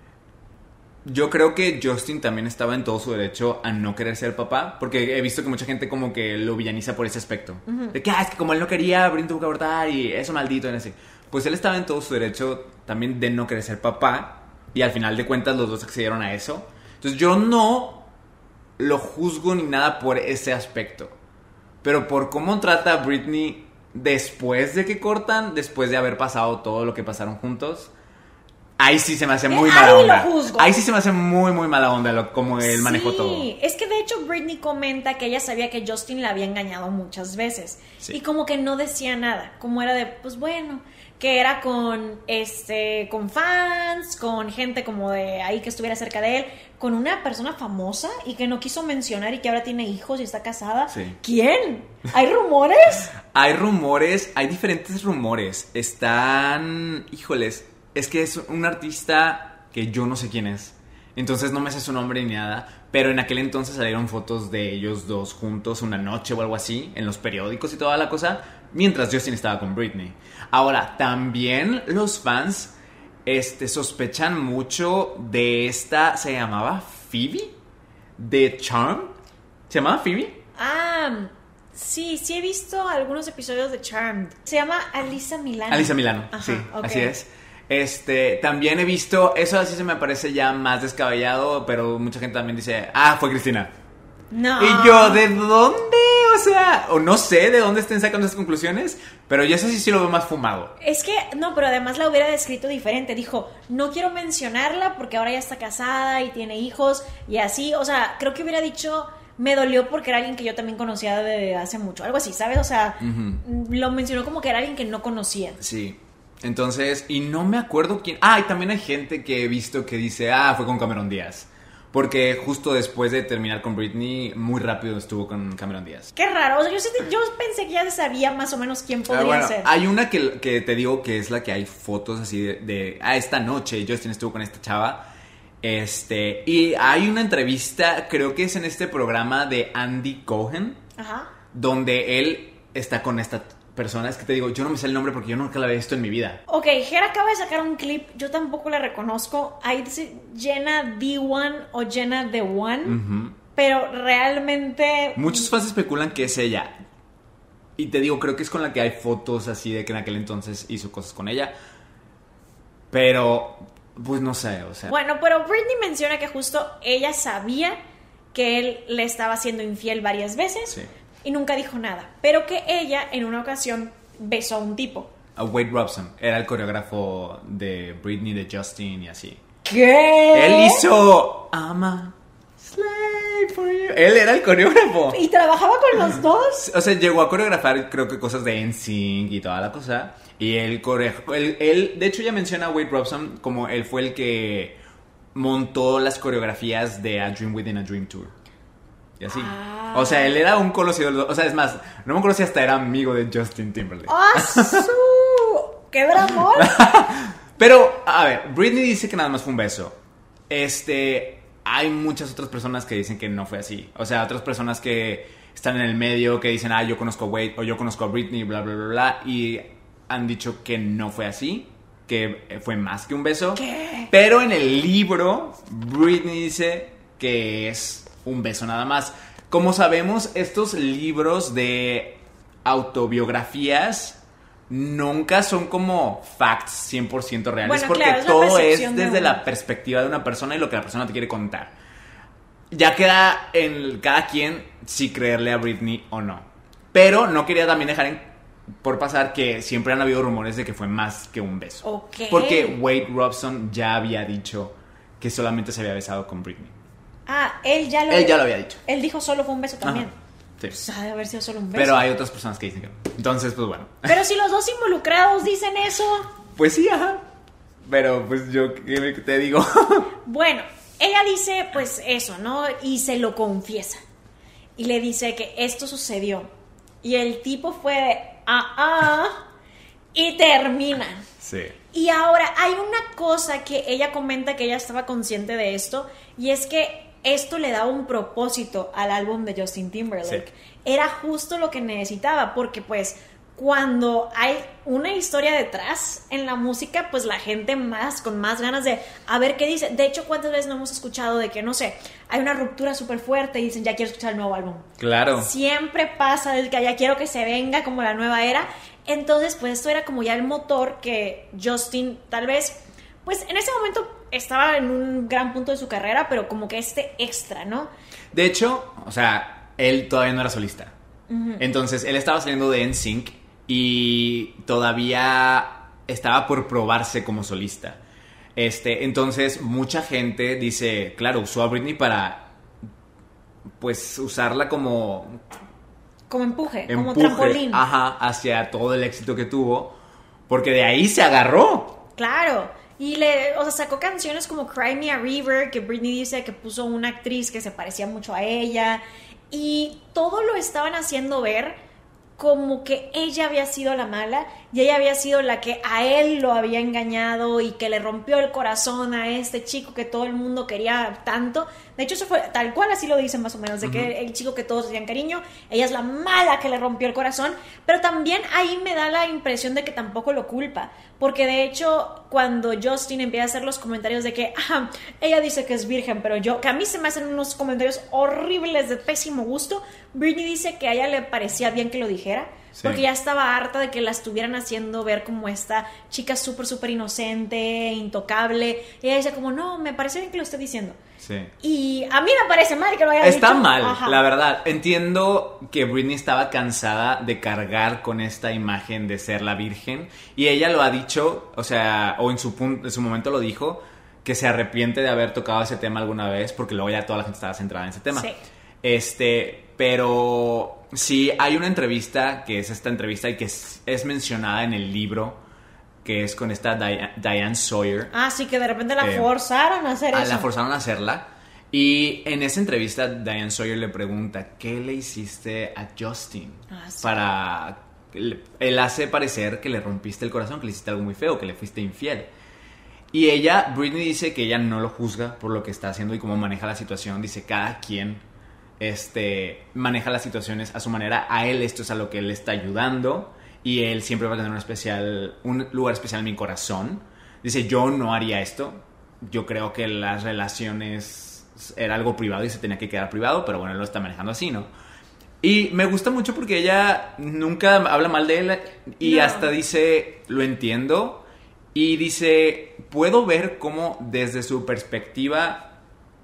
yo creo que Justin también estaba en todo su derecho a no querer ser papá, porque he visto que mucha gente como que lo villaniza por ese aspecto. Uh-huh. De que, ah, es que como él no quería, Britney tuvo que abortar y eso maldito, y así. Pues él estaba en todo su derecho también de no querer ser papá, y al final de cuentas los dos accedieron a eso. Entonces yo no lo juzgo ni nada por ese aspecto, pero por cómo trata a Britney después de que cortan, después de haber pasado todo lo que pasaron juntos, ahí sí se me hace muy eh, mala ahí onda. Lo juzgo. Ahí sí se me hace muy, muy mala onda lo, como él sí, manejó todo. Sí, es que de hecho Britney comenta que ella sabía que Justin la había engañado muchas veces. Sí. Y como que no decía nada. Como era de, pues bueno, que era con, este, con fans, con gente como de ahí que estuviera cerca de él, con una persona famosa y que no quiso mencionar y que ahora tiene hijos y está casada. Sí. ¿Quién? ¿Hay rumores? Hay rumores, hay diferentes rumores. Están, híjoles... Es que es un artista que yo no sé quién es. Entonces no me sé su nombre ni nada. Pero en aquel entonces salieron fotos de ellos dos juntos una noche o algo así, en los periódicos y toda la cosa, mientras Justin estaba con Britney. Ahora, también los fans este, sospechan mucho de esta... ¿Se llamaba Phoebe? ¿De Charmed? ¿Se llamaba Phoebe? Ah... Sí, sí he visto algunos episodios de Charmed. Se llama Alyssa Milano. Alyssa Milano, Ajá, sí, okay. Así es. Este, también he visto, eso así se me parece ya más descabellado, pero mucha gente también dice, ah, fue Cristina. No. Y yo, ¿de dónde? O sea, o no sé de dónde estén sacando esas conclusiones, pero yo eso sí sí lo veo más fumado. Es que, no, pero además la hubiera descrito diferente. Dijo, no quiero mencionarla porque ahora ya está casada y tiene hijos y así. O sea, creo que hubiera dicho... Me dolió porque era alguien que yo también conocía de hace mucho. Algo así, ¿sabes? O sea, uh-huh. Lo mencionó como que era alguien que no conocía. Sí. Entonces, y no me acuerdo quién... Ah, y también hay gente que he visto que dice, ah, fue con Cameron Díaz. Porque justo después de terminar con Britney, muy rápido estuvo con Cameron Díaz. Qué raro. O sea, yo, yo pensé que ya sabía más o menos quién podría ah, bueno, ser. Hay una que, que te digo que es la que hay fotos así de, de... Ah, esta noche Justin estuvo con esta chava... Este, y hay una entrevista, creo que es en este programa de Andy Cohen, Ajá. donde él está con esta persona. Es que te digo, yo no me sé el nombre porque yo nunca la había visto en mi vida. Ok, Ger acaba de sacar un clip, yo tampoco la reconozco. Ahí dice Jenna D uno o Jenna The One, uh-huh. Pero realmente... Muchos fans especulan que es ella. Y te digo, creo que es con la que hay fotos así de que en aquel entonces hizo cosas con ella. Pero... Pues no sé, o sea... Bueno, pero Britney menciona que justo ella sabía que él le estaba siendo infiel varias veces, sí. Y nunca dijo nada. Pero que ella, en una ocasión, besó a un tipo. A Wade Robson. Era el coreógrafo de Britney, de Justin y así. ¿Qué? Él hizo... Ama... Slave for you. Él era el coreógrafo. ¿Y trabajaba con los dos? O sea, llegó a coreografar, creo que cosas de N Sync y toda la cosa... Y él, él, él, de hecho ya menciona a Wade Robson como él fue el que montó las coreografías de A Dream Within a Dream Tour. Y así. Ah. O sea, él era un conocido, o sea, es más, no me acuerdo si hasta era amigo de Justin Timberlake. ¡Ah, su! ¡Qué dramón! Pero, a ver, Britney dice que nada más fue un beso. Este, hay muchas otras personas que dicen que no fue así. O sea, otras personas que están en el medio, que dicen, ah, yo conozco a Wade, o yo conozco a Britney, bla, bla, bla, bla, y... han dicho que no fue así, que fue más que un beso. ¿Qué? Pero en el libro, Britney dice que es un beso nada más. Como sabemos, estos libros de autobiografías nunca son como facts cien por ciento reales. Bueno, porque claro, es todo es desde la perspectiva de una persona y lo que la persona te quiere contar. Ya queda en cada quien si creerle a Britney o no. Pero no quería también dejar en por pasar que siempre han habido rumores de que fue más que un beso. Okay. Porque Wade Robson ya había dicho que solamente se había besado con Britney. Ah, él ya lo, él ya lo había dicho. Él dijo solo fue un beso también. Ajá. Sí. Pues ha de haber sido solo un beso. Pero hay otras personas que dicen que no. Entonces, pues bueno. Pero si los dos involucrados dicen eso. Pues sí, ajá. Pero pues yo, ¿qué te digo? Bueno, ella dice pues eso, ¿no? Y se lo confiesa. Y le dice que esto sucedió. Y el tipo fue de, ah, ah, y terminan. Sí. Y ahora hay una cosa que ella comenta que ella estaba consciente de esto, y es que esto le daba un propósito al álbum de Justin Timberlake. Sí. Era justo lo que necesitaba, porque pues cuando hay una historia detrás en la música, pues la gente más, con más ganas de a ver qué dice. De hecho, ¿cuántas veces no hemos escuchado de que, no sé, hay una ruptura súper fuerte y dicen, ya quiero escuchar el nuevo álbum? Claro. Siempre pasa desde que ya quiero que se venga como la nueva era. Entonces, pues esto era como ya el motor que Justin tal vez, pues en ese momento estaba en un gran punto de su carrera, pero como que este extra, ¿no? De hecho, o sea, él todavía no era solista. Uh-huh. Entonces, él estaba saliendo de N Sync y todavía estaba por probarse como solista. Este, entonces, mucha gente dice, claro, usó a Britney para, pues, usarla como... Como empuje, empuje, como trampolín. Ajá, hacia todo el éxito que tuvo, porque de ahí se agarró. Claro, y le, o sea, sacó canciones como Cry Me a River, que Britney dice que puso una actriz que se parecía mucho a ella, y todo lo estaban haciendo ver como que ella había sido la mala y ella había sido la que a él lo había engañado y que le rompió el corazón a este chico que todo el mundo quería tanto. De hecho, eso fue tal cual, así lo dicen más o menos, de uh-huh. que el chico que todos tenían cariño, ella es la mala que le rompió el corazón. Pero también ahí me da la impresión de que tampoco lo culpa, porque de hecho cuando Justin empieza a hacer los comentarios de que ah, ella dice que es virgen, pero yo, que a mí se me hacen unos comentarios horribles de pésimo gusto, Britney dice que a ella le parecía bien que lo dijera, sí. porque ya estaba harta de que la estuvieran haciendo ver como esta chica súper, súper inocente, intocable. Y ella dice como, no, me parece bien que lo esté diciendo. Sí. Y a mí me parece mal que lo haya dicho. Está mal, Ajá. la verdad. Entiendo que Britney estaba cansada de cargar con esta imagen de ser la virgen. Y ella lo ha dicho, o sea, o en su, punto, en su momento lo dijo, que se arrepiente de haber tocado ese tema alguna vez, porque luego ya toda la gente estaba centrada en ese tema. Sí. Este, pero sí, hay una entrevista, que es esta entrevista y que es, es mencionada en el libro, que es con esta Diane, Diane Sawyer. Ah, sí, que de repente la eh, forzaron a hacer a, eso. La forzaron a hacerla. Y en esa entrevista Diane Sawyer le pregunta, ¿qué le hiciste a Justin? Ah, sí. Para... Él hace parecer que le rompiste el corazón, que le hiciste algo muy feo, que le fuiste infiel. Y ella, Britney dice que ella no lo juzga por lo que está haciendo y cómo maneja la situación. Dice, cada quien este, maneja las situaciones a su manera. A él esto es a lo que él está ayudando. Y él siempre va a tener un, especial, un lugar especial en mi corazón. Dice, yo no haría esto. Yo creo que las relaciones era algo privado y se tenía que quedar privado, pero bueno, él lo está manejando así, ¿no? Y me gusta mucho porque ella nunca habla mal de él y no. hasta dice, lo entiendo. Y dice, puedo ver cómo desde su perspectiva,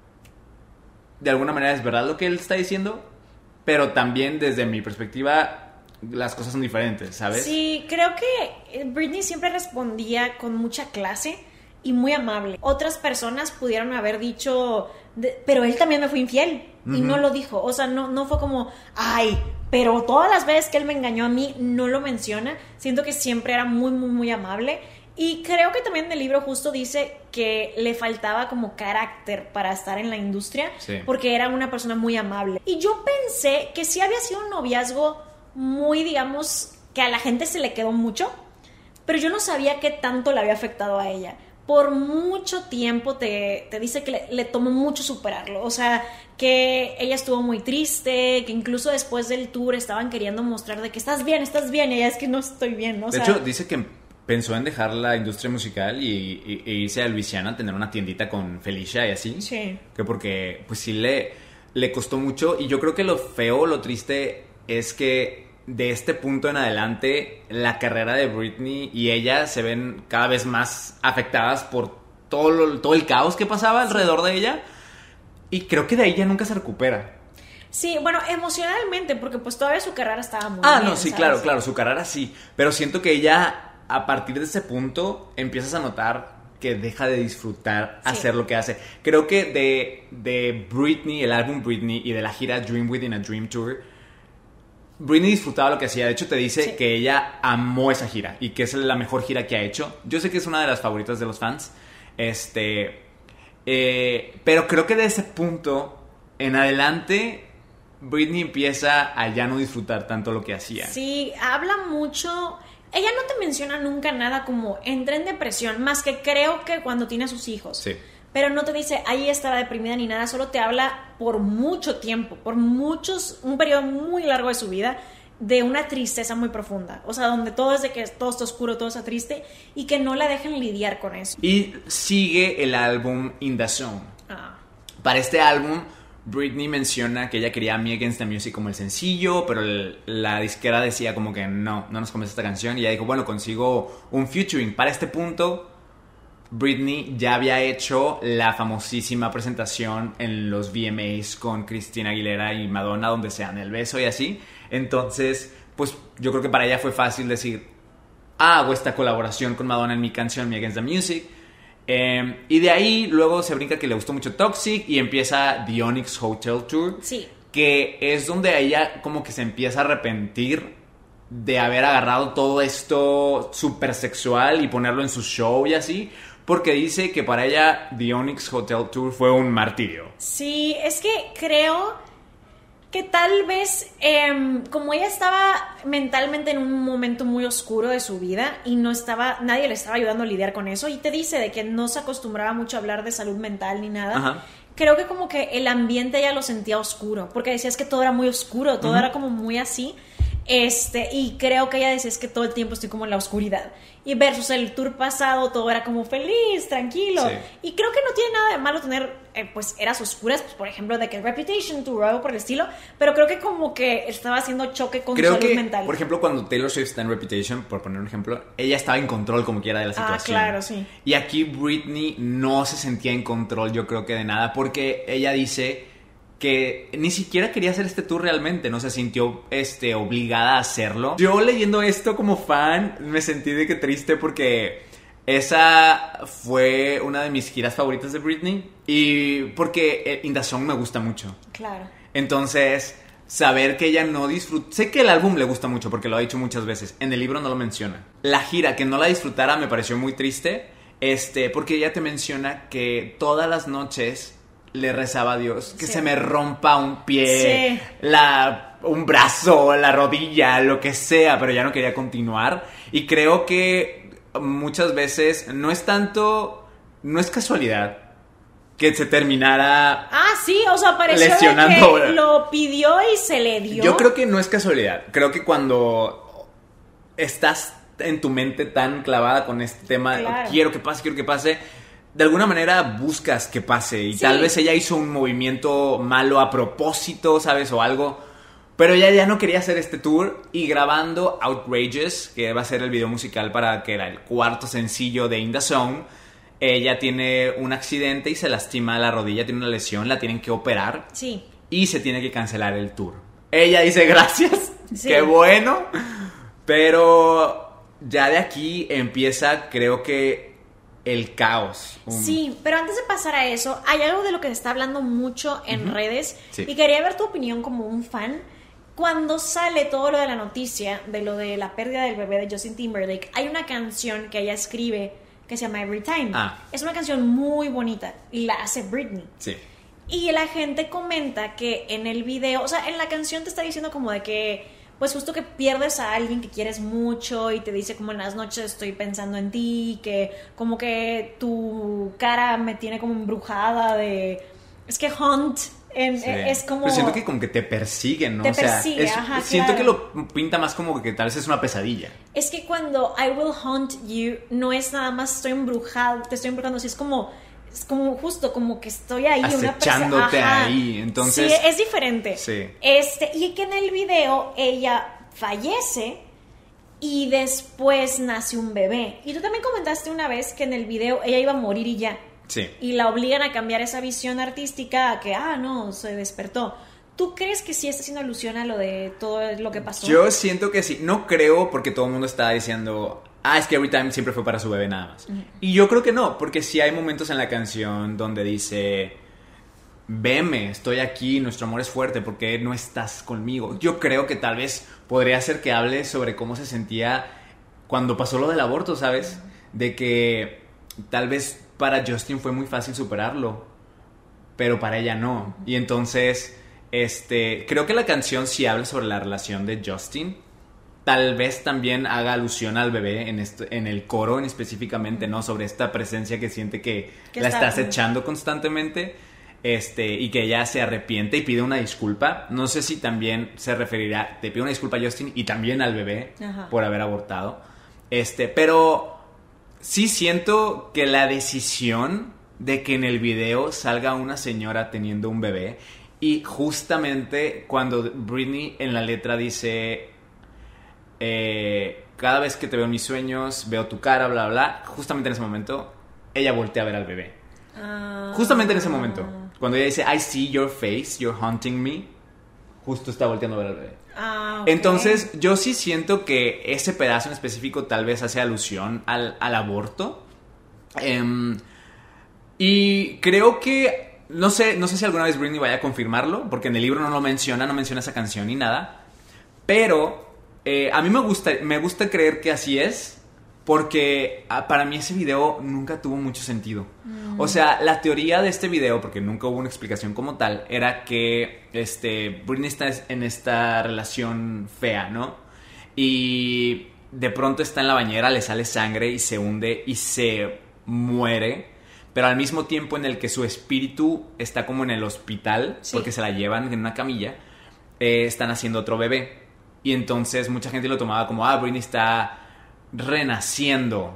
de alguna manera es verdad lo que él está diciendo, pero también desde mi perspectiva... las cosas son diferentes, ¿sabes? Sí, creo que Britney siempre respondía con mucha clase y muy amable. Otras personas pudieron haber dicho, de, pero él también me fue infiel, uh-huh. y no lo dijo. O sea, no, no fue como, ay, pero todas las veces que él me engañó a mí, no lo menciona. Siento que siempre era muy, muy, muy amable. Y creo que también en el libro justo dice que le faltaba como carácter para estar en la industria, sí. porque era una persona muy amable. Y yo pensé que sí había sido un noviazgo muy, digamos, que a la gente se le quedó mucho, pero yo no sabía qué tanto le había afectado a ella. Por mucho tiempo te, te dice que le, le tomó mucho superarlo, o sea, que ella estuvo muy triste, que incluso después del tour estaban queriendo mostrar de que estás bien, estás bien, y ella es que no estoy bien, ¿no? O de sea, hecho, dice que pensó en dejar la industria musical y, y, e irse a Luisiana a tener una tiendita con Felicia y así, sí. que porque pues sí le, le costó mucho, y yo creo que lo feo, lo triste es que de este punto en adelante la carrera de Britney y ella se ven cada vez más afectadas por todo, lo, todo el caos que pasaba alrededor de ella, y creo que de ahí ya nunca se recupera. Sí, bueno, emocionalmente, porque pues todavía su carrera estaba muy ah, bien. Ah, no, sí, ¿sabes? claro, claro, su carrera sí, pero siento que ella a partir de ese punto empiezas a notar que deja de disfrutar sí. hacer lo que hace. Creo que de, de Britney, el álbum Britney y de la gira Dream Within a Dream Tour, Britney disfrutaba lo que hacía. De hecho, te dice sí. que ella amó esa gira y que es la mejor gira que ha hecho. Yo sé que es una de las favoritas de los fans. Este, eh, pero creo que de ese punto en adelante, Britney empieza a ya no disfrutar tanto lo que hacía. Sí, habla mucho. Ella no te menciona nunca nada como entré en depresión, más que creo que cuando tiene a sus hijos. Sí. Pero no te dice, ahí estaba deprimida ni nada, solo te habla por mucho tiempo, por muchos, un periodo muy largo de su vida, de una tristeza muy profunda, o sea, donde todo es de que todo está oscuro, todo está triste, y que no la dejan lidiar con eso. Y sigue el álbum In The Zone. Ah. Para este álbum, Britney menciona que ella quería Me Against the Music como el sencillo, pero el, la disquera decía como que no, no nos convence esta canción, y ella dijo, bueno, consigo un featuring. Para este punto, Britney ya había hecho la famosísima presentación en los V M As con Christina Aguilera y Madonna, donde se dan el beso y así. Entonces, pues yo creo que para ella fue fácil decir, ah, hago esta colaboración con Madonna en mi canción Me Against the Music. Eh, y de ahí luego se brinca que le gustó mucho Toxic y empieza The Onyx Hotel Tour. Sí. Que es donde ella como que se empieza a arrepentir de haber agarrado todo esto súper sexual y ponerlo en su show y así. Porque dice que para ella The Onyx Hotel Tour fue un martirio. Sí, es que creo que tal vez, eh, como ella estaba mentalmente en un momento muy oscuro de su vida y no estaba, nadie le estaba ayudando a lidiar con eso, y te dice de que no se acostumbraba mucho a hablar de salud mental ni nada. Ajá. Creo que como que el ambiente ella lo sentía oscuro, porque decías que todo era muy oscuro, todo uh-huh. era como muy así. Este, y creo que ella decía es que todo el tiempo estoy como en la oscuridad. Y versus el tour pasado, todo era como feliz, tranquilo. Sí. Y creo que no tiene nada de malo tener, eh, pues, eras oscuras, pues, por ejemplo, de que Reputation Tour o algo por el estilo. Pero creo que como que estaba haciendo choque con creo su salud que, mental. Por ejemplo, cuando Taylor Swift está en Reputation, por poner un ejemplo, ella estaba en control como quiera de la situación. Ah, claro, sí. Y aquí Britney no se sentía en control, yo creo que de nada, porque ella dice que ni siquiera quería hacer este tour realmente, no se sintió este, obligada a hacerlo. Yo leyendo esto como fan me sentí de que triste porque esa fue una de mis giras favoritas de Britney y porque In The Zone me gusta mucho. Claro. Entonces, saber que ella no disfruta... Sé que el álbum le gusta mucho porque lo ha dicho muchas veces, en el libro no lo menciona. La gira, que no la disfrutara me pareció muy triste, este, porque ella te menciona que todas las noches le rezaba a Dios que sí. se me rompa un pie, sí. la, un brazo, la rodilla, lo que sea, pero ya no quería continuar. Y creo que muchas veces no es tanto, no es casualidad que se terminara ah, sí, o sea, pareció lesionando. Que lo pidió y se le dio. Yo creo que no es casualidad. Creo que cuando estás en tu mente tan clavada con este tema, claro. quiero que pase, quiero que pase, de alguna manera buscas que pase. Y sí. tal vez ella hizo un movimiento malo a propósito, ¿sabes? O algo. Pero ella ya no quería hacer este tour. Y grabando Outrageous, que va a ser el video musical para que era el cuarto sencillo de In The Zone, ella tiene un accidente y se lastima la rodilla, tiene una lesión, la tienen que operar. Sí. Y se tiene que cancelar el tour. Ella dice gracias, sí. qué bueno. Pero ya de aquí empieza, creo que el caos. Un... Sí, pero antes de pasar a eso, hay algo de lo que se está hablando mucho en uh-huh. redes sí. y quería ver tu opinión como un fan. Cuando sale todo lo de la noticia de lo de la pérdida del bebé de Justin Timberlake, hay una canción que ella escribe que se llama Every Time. Ah. Es una canción muy bonita y la hace Britney. Sí. Y la gente comenta que en el video, o sea, en la canción te está diciendo como de que pues justo que pierdes a alguien que quieres mucho y te dice como en las noches estoy pensando en ti, que como que tu cara me tiene como embrujada de... Es que Hunt en, sí. es como... Pero siento que como que te persiguen, ¿no? Te o sea, persigue, es, ajá, siento claro. que lo pinta más como que tal vez es una pesadilla. Es que cuando I will hunt you no es nada más estoy embrujado, te estoy embrujando, así es como... Es como justo, como que estoy ahí. Acechándote una ahí, entonces... Sí, es diferente. Sí. Este, y que en el video ella fallece y después nace un bebé. Y tú también comentaste una vez que en el video ella iba a morir y ya. Sí. Y la obligan a cambiar esa visión artística a que, ah, no, se despertó. ¿Tú crees que sí está haciendo alusión a lo de todo lo que pasó? Yo siento que sí. No creo porque todo el mundo está diciendo... Ah, es que Every Time siempre fue para su bebé nada más. Uh-huh. Y yo creo que no, porque sí hay momentos en la canción donde dice... Veme, estoy aquí, nuestro amor es fuerte, porque no estás conmigo. Yo creo que tal vez podría ser que hable sobre cómo se sentía cuando pasó lo del aborto, ¿sabes? Uh-huh. De que tal vez para Justin fue muy fácil superarlo, pero para ella no. Uh-huh. Y entonces, este, creo que la canción sí habla sobre la relación de Justin. Tal vez también haga alusión al bebé en, esto, en el coro en específicamente, ¿no? Sobre esta presencia que siente que la está acechando constantemente. Este, y que ella se arrepiente y pide una disculpa. No sé si también se referirá, te pide una disculpa a Justin y también al bebé Ajá. por haber abortado. Este, pero sí siento que la decisión de que en el video salga una señora teniendo un bebé, y justamente cuando Britney en la letra dice eh, cada vez que te veo en mis sueños, veo tu cara, bla, bla, justamente en ese momento ella voltea a ver al bebé. Uh... Justamente en ese momento. Cuando ella dice, I see your face, you're haunting me, justo está volteando a ver al bebé. Ah, okay. Entonces, yo sí siento que ese pedazo en específico tal vez hace alusión al, al aborto. Um, y creo que, no sé, no sé si alguna vez Britney vaya a confirmarlo, porque en el libro no lo menciona, no menciona esa canción ni nada. Pero eh, a mí me gusta, me gusta creer que así es. Porque para mí ese video nunca tuvo mucho sentido. Mm. O sea, la teoría de este video, porque nunca hubo una explicación como tal, era que este, Britney está en esta relación fea, ¿no? Y de pronto está en la bañera, le sale sangre y se hunde y se muere. Pero al mismo tiempo en el que su espíritu está como en el hospital, sí. porque se la llevan en una camilla, eh, están haciendo otro bebé. Y entonces mucha gente lo tomaba como, ah, Britney está renaciendo.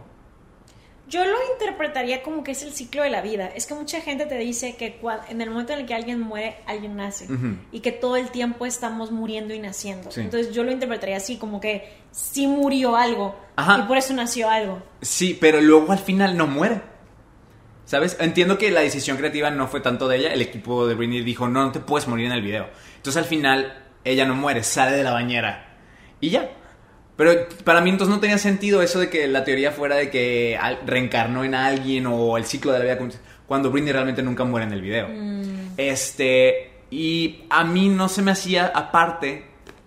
Yo lo interpretaría como que es el ciclo de la vida. Es que mucha gente te dice que en el momento en el que alguien muere, alguien nace. Uh-huh. Y que todo el tiempo estamos muriendo y naciendo. Sí. Entonces yo lo interpretaría así, como que sí murió algo. Ajá. Y por eso nació algo. Sí, pero luego al final no muere. ¿Sabes? Entiendo que la decisión creativa no fue tanto de ella. El equipo de Britney dijo, no, no te puedes morir en el video. Entonces al final ella no muere, sale de la bañera. Y ya. Pero para mí entonces no tenía sentido eso de que la teoría fuera de que reencarnó en alguien o el ciclo de la vida, cuando Britney realmente nunca muere en el video. Mm. Este, y a mí no se me hacía, aparte,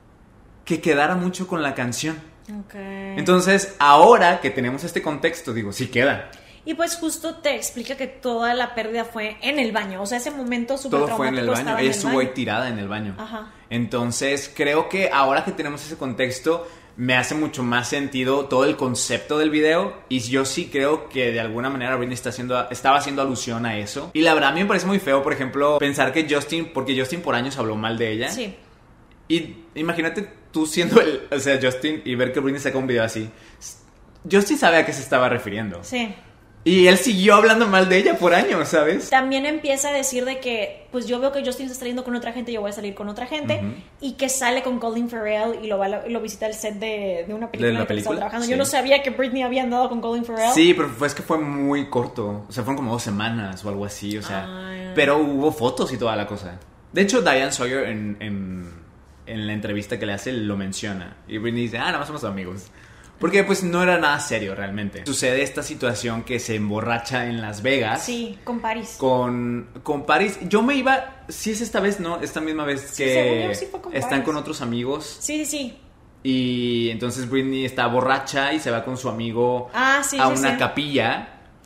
que quedara mucho con la canción. Okay. Entonces, ahora que tenemos este contexto, digo, sí queda. Y pues justo te explica que toda la pérdida fue en el baño. O sea, ese momento súper traumático. Todo fue en el baño. Ella estuvo ahí tirada en el baño. Ajá. Entonces, creo que ahora que tenemos ese contexto, me hace mucho más sentido todo el concepto del video. Y yo sí creo que de alguna manera Britney está haciendo, estaba haciendo alusión a eso. Y la verdad a mí me parece muy feo, por ejemplo, pensar que Justin, porque Justin por años habló mal de ella. Sí. Y imagínate tú siendo el, o sea, Justin, y ver que Britney saca un video así. Justin sabe a qué se estaba refiriendo. Sí. Y él siguió hablando mal de ella por años, ¿sabes? También empieza a decir de que, pues yo veo que Justin está saliendo con otra gente, yo voy a salir con otra gente. Uh-huh. Y que sale con Colin Farrell y lo, va, lo visita el set de, de una película de la en la que película, estaba trabajando. Sí. Yo no sabía que Britney había andado con Colin Farrell. Sí, pero fue, es que fue muy corto. O sea, fueron como dos semanas o algo así, o sea. Ah, pero hubo fotos y toda la cosa. De hecho, Diane Sawyer en, en, en la entrevista que le hace lo menciona. Y Britney dice, ah, nada más somos amigos. Porque pues no era nada serio realmente. Sucede esta situación que se emborracha en Las Vegas. Sí, con Paris. Con, con Paris. Yo me iba, si es esta vez, no, esta misma vez sí, que sí fue con están Paris. Con otros amigos. Sí, sí, sí. Y entonces Britney está borracha y se va con su amigo ah, sí, a sí, una sí. capilla.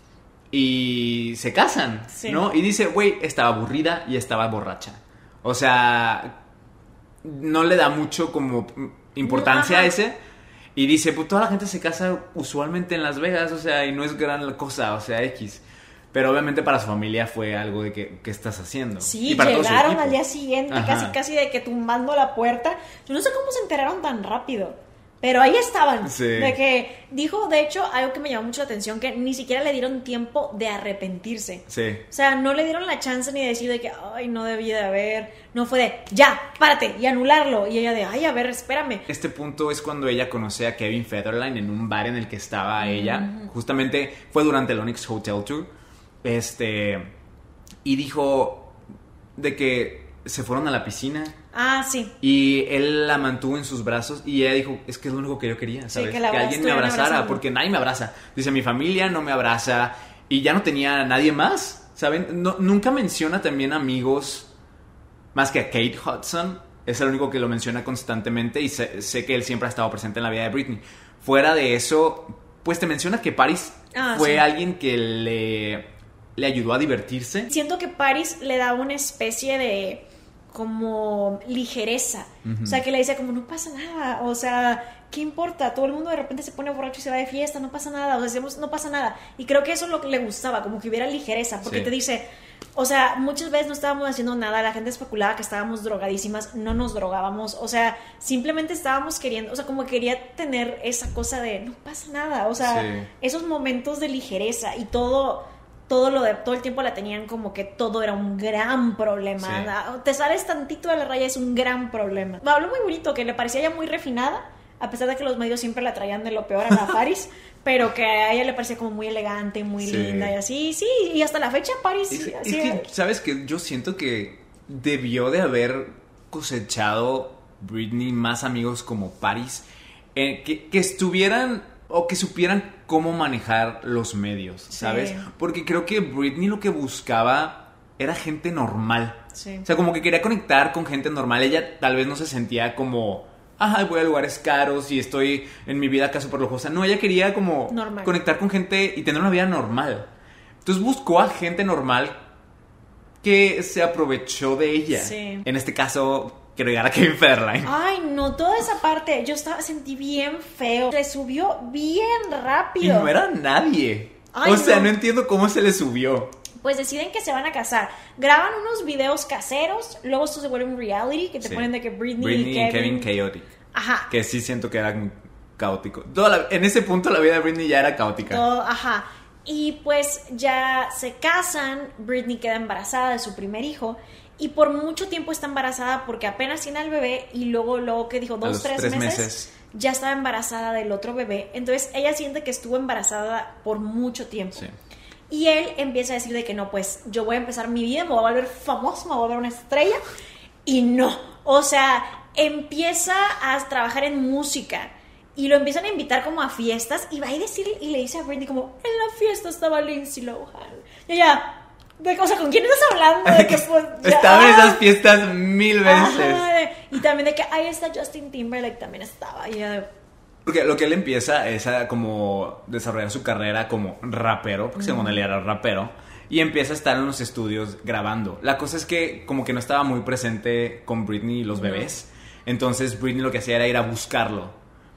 Y se casan, sí. ¿no? Y dice, güey, estaba aburrida y estaba borracha. O sea, no le da mucho como importancia Ajá. a ese. Y dice, pues toda la gente se casa usualmente en Las Vegas, o sea, y no es gran cosa, o sea, X. Pero obviamente para su familia fue algo de que, ¿qué estás haciendo? Sí, y para llegaron al día siguiente, Ajá. casi casi de que tumbando la puerta. Yo no sé cómo se enteraron tan rápido, pero ahí estaban. Sí. De que dijo, de hecho, algo que me llamó mucho la atención, que ni siquiera le dieron tiempo de arrepentirse. Sí. O sea, no le dieron la chance ni de decir de que, ay, no debía de haber. No fue de, ya, párate, y anularlo. Y ella de, ay, a ver, espérame. Este punto es cuando ella conoce a Kevin Federline en un bar en el que estaba ella. Mm. Justamente fue durante el Onyx Hotel Tour. Este... Y dijo de que se fueron a la piscina. Ah, sí. Y él la mantuvo en sus brazos y ella dijo, es que es lo único que yo quería, ¿sabes? Sí, que, que alguien me abrazara, porque nadie me abraza. Dice, mi familia no me abraza y ya no tenía nadie más, ¿saben? No, nunca menciona también amigos más que a Kate Hudson. Es el único que lo menciona constantemente y sé, sé que él siempre ha estado presente en la vida de Britney. Fuera de eso, pues te menciona que Paris ah, fue sí. alguien que le, le ayudó a divertirse. Siento que Paris le da una especie de como ligereza. Uh-huh. O sea, que le dice como, no pasa nada. O sea, ¿qué importa? Todo el mundo de repente se pone borracho y se va de fiesta, no pasa nada. O sea, decimos, no pasa nada. Y creo que eso es lo que le gustaba, como que hubiera ligereza. Porque sí. te dice, O sea, muchas veces no estábamos haciendo nada, la gente especulaba que estábamos drogadísimas, no nos drogábamos, o sea, simplemente estábamos queriendo, o sea, como quería tener esa cosa de no pasa nada, o sea, sí. Esos momentos de ligereza y todo, todo lo de, todo el tiempo la tenían como que todo era un gran problema, sí. Te sales tantito de la raya, es un gran problema. Me habló muy bonito, que le parecía ya muy refinada, a pesar de que los medios siempre la traían de lo peor a la Paris, pero que a ella le parecía como muy elegante, muy sí. linda y así, sí, y hasta la fecha Paris... Es, sí, es que, ¿sabes qué? Yo siento que debió de haber cosechado Britney más amigos como Paris, eh, que, que estuvieran o que supieran cómo manejar los medios, ¿sabes? Sí. Porque creo que Britney lo que buscaba era gente normal. Sí. O sea, como que quería conectar con gente normal. Ella tal vez no se sentía como... Ajá, voy a lugares caros y estoy en mi vida acá súper lujosa. No, ella quería como normal. Conectar con gente y tener una vida normal. Entonces buscó a gente normal que se aprovechó de ella. Sí. En este caso, quiero llegar a Kevin Federline. Ay, no, toda esa parte, yo estaba, sentí bien feo. Le subió bien rápido. Y no era nadie. Ay, o sea, no. no entiendo cómo se le subió. Pues deciden que se van a casar. Graban unos videos caseros, luego esto se vuelve un reality, que te sí. ponen de que Britney, Britney y Kevin... Kevin Chaotic. Ajá. Que sí siento que era caótico. Toda la, en ese punto la vida de Britney ya era caótica. Todo, ajá. Y pues ya se casan, Britney queda embarazada de su primer hijo, y por mucho tiempo está embarazada porque apenas tiene al bebé, y luego, luego que dijo, dos, tres, tres meses, meses, ya estaba embarazada del otro bebé. Entonces ella siente que estuvo embarazada por mucho tiempo. Sí. Y él empieza a decir de que no, pues yo voy a empezar mi vida, me voy a volver famoso, me voy a volver una estrella. Y no, o sea, empieza a trabajar en música y lo empiezan a invitar como a fiestas y va a decir y le dice a Britney como, en la fiesta estaba Lindsay Lohan. Y ella, de, o sea, ¿con quién estás hablando? De que, pues, estaba en esas fiestas mil veces. Ajá, y también de que ahí está Justin Timberlake, también estaba. Y ella, porque lo que él empieza es a como desarrollar su carrera como rapero, porque mm. según él era rapero, y empieza a estar en los estudios grabando. La cosa es que como que no estaba muy presente con Britney y los bebés, mm. entonces Britney lo que hacía era ir a buscarlo,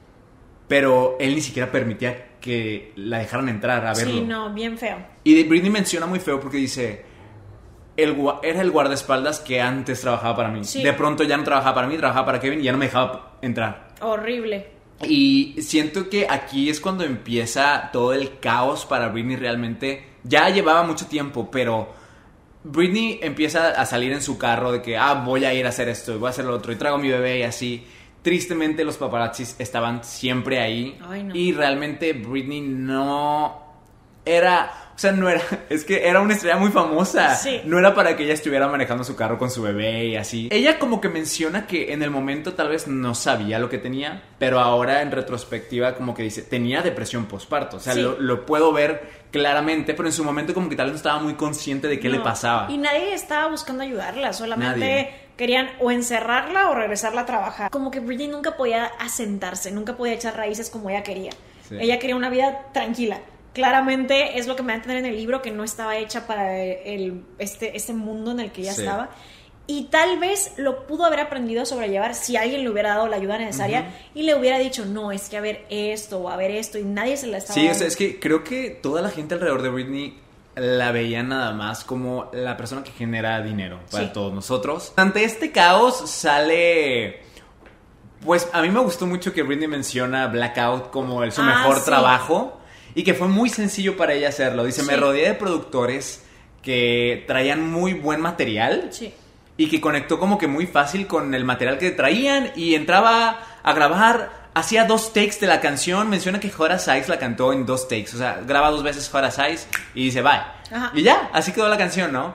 pero él ni siquiera permitía que la dejaran entrar a verlo. Sí, no, bien feo. Y Britney menciona muy feo porque dice, el, era el guardaespaldas que antes trabajaba para mí. Sí. De pronto ya no trabajaba para mí, trabajaba para Kevin y ya no me dejaba entrar. Horrible. Y siento que aquí es cuando empieza todo el caos para Britney realmente. Ya llevaba mucho tiempo, pero Britney empieza a salir en su carro de que, ah, voy a ir a hacer esto y voy a hacer lo otro y traigo a mi bebé y así. Tristemente los paparazzis estaban siempre ahí. Ay, no. Y realmente Britney no era... O sea, no era... Es que era una estrella muy famosa. Sí. No era para que ella estuviera manejando su carro con su bebé y así. Ella como que menciona que en el momento tal vez no sabía lo que tenía, pero ahora en retrospectiva como que dice, tenía depresión postparto. O sea, sí. lo, lo puedo ver claramente, pero en su momento como que tal vez no estaba muy consciente de qué no. le pasaba. Y nadie estaba buscando ayudarla, solamente... Nadie. Querían o encerrarla o regresarla a trabajar. Como que Britney nunca podía asentarse, nunca podía echar raíces como ella quería. Sí. Ella quería una vida tranquila. Claramente es lo que me va a entender en el libro, que no estaba hecha para el, este, este mundo en el que ella sí. estaba. Y tal vez lo pudo haber aprendido a sobrellevar si alguien le hubiera dado la ayuda necesaria uh-huh. y le hubiera dicho, no, es que a ver esto o a ver esto, y nadie se la estaba Sí, dando. O sea, es que creo que toda la gente alrededor de Britney la veía nada más como la persona que genera dinero para sí. todos nosotros. Ante este caos sale... Pues a mí me gustó mucho que Britney menciona Blackout como el, su ah, mejor sí. trabajo y que fue muy sencillo para ella hacerlo. Dice, sí. me rodeé de productores que traían muy buen material sí. y que conectó como que muy fácil con el material que traían y entraba a grabar... Hacía dos takes de la canción. Menciona que Horace Eyes la cantó en dos takes. O sea, graba dos veces Horace Eyes y dice bye. Ajá. Y ya, así quedó la canción, ¿no?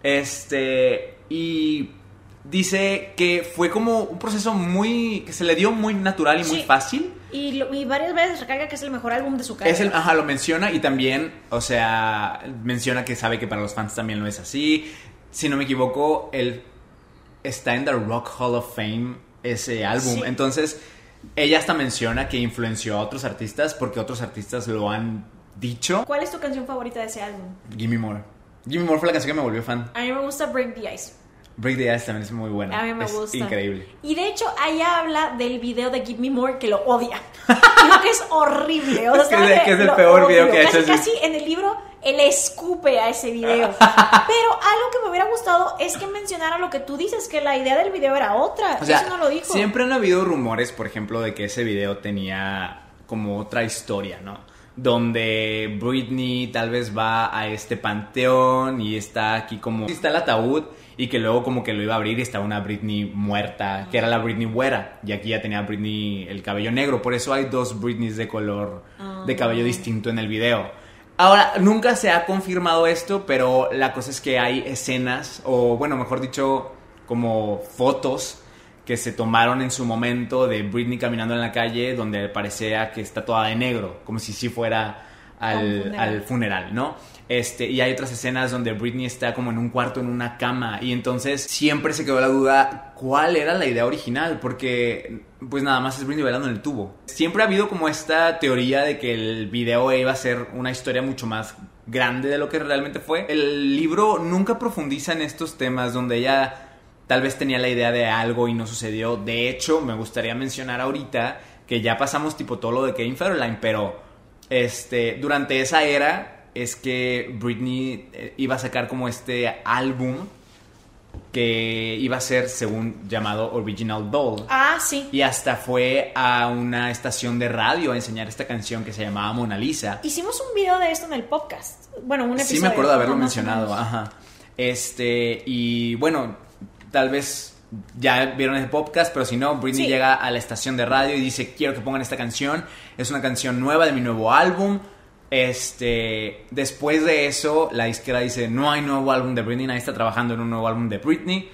Este... Y dice que fue como un proceso muy... que se le dio muy natural y sí. muy fácil. Y, lo, y varias veces recalca que es el mejor álbum de su carrera. Es el, ajá, lo menciona y también, o sea, menciona que sabe que para los fans también no es así. Si no me equivoco, él está en The Rock Hall of Fame, ese álbum. Sí. Entonces... Ella hasta menciona que influenció a otros artistas porque otros artistas lo han dicho. ¿Cuál es tu canción favorita de ese álbum? Gimme More. Gimme More fue la canción que me volvió fan. A mí me gusta Break the Ice. Break the Ice también es muy buena. A mí me es gusta. Increíble. Y de hecho, ella habla del video de Give Me More que lo odia. Creo que es horrible. O sea, que, es, que es el peor odio. video que ha hecho. Casi, casi en el libro, él escupe a ese video. Pero algo que me hubiera gustado es que mencionara lo que tú dices, que la idea del video era otra. O sea, eso no lo dijo. Siempre han habido rumores, por ejemplo, de que ese video tenía como otra historia, ¿no? Donde Britney tal vez va a este panteón y está aquí como... Está el ataúd y que luego como que lo iba a abrir y estaba una Britney muerta, que era la Britney güera. Y aquí ya tenía Britney el cabello negro. Por eso hay dos Britneys de color, de cabello distinto en el video. Ahora, nunca se ha confirmado esto, pero la cosa es que hay escenas, o bueno, mejor dicho, como fotos que se tomaron en su momento de Britney caminando en la calle donde parecía que está toda de negro, como si sí fuera al, funeral. al funeral, ¿no? Este, y hay otras escenas donde Britney está como en un cuarto, en una cama, y entonces siempre se quedó la duda cuál era la idea original, porque pues nada más es Britney bailando en el tubo. Siempre ha habido como esta teoría de que el video iba a ser una historia mucho más grande de lo que realmente fue. El libro nunca profundiza en estos temas donde ella tal vez tenía la idea de algo y no sucedió. De hecho, me gustaría mencionar ahorita que ya pasamos tipo todo lo de Kevin Federline, pero este, durante esa era es que Britney iba a sacar como este álbum que iba a ser, según, llamado Original Doll. Ah, sí. Y hasta fue a una estación de radio a enseñar esta canción que se llamaba Mona Lisa. Hicimos un video de esto en el podcast. Bueno, un episodio. Sí, me acuerdo de haberlo mencionado. Ajá. Este, y bueno, tal vez ya vieron ese podcast, pero si no, Britney sí. llega a la estación de radio y dice, quiero que pongan esta canción. Es una canción nueva de mi nuevo álbum. Este, después de eso, la disquera dice, no hay nuevo álbum de Britney, nadie está trabajando en un nuevo álbum de Britney.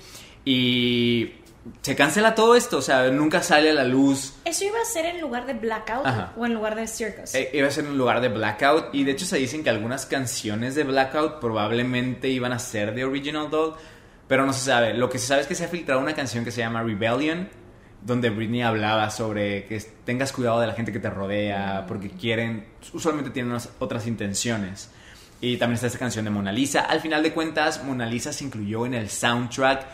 Y se cancela todo esto, o sea, nunca sale a la luz. ¿Eso iba a ser en lugar de Blackout? Ajá. ¿O en lugar de Circus? Eh, iba a ser en lugar de Blackout. Y de hecho se dicen que algunas canciones de Blackout probablemente iban a ser de Original Doll, pero no se sabe. Lo que se sabe es que se ha filtrado una canción que se llama Rebellion, donde Britney hablaba sobre que tengas cuidado de la gente que te rodea, porque quieren, usualmente tienen otras intenciones. Y también está esta canción de Mona Lisa. Al final de cuentas, Mona Lisa se incluyó en el soundtrack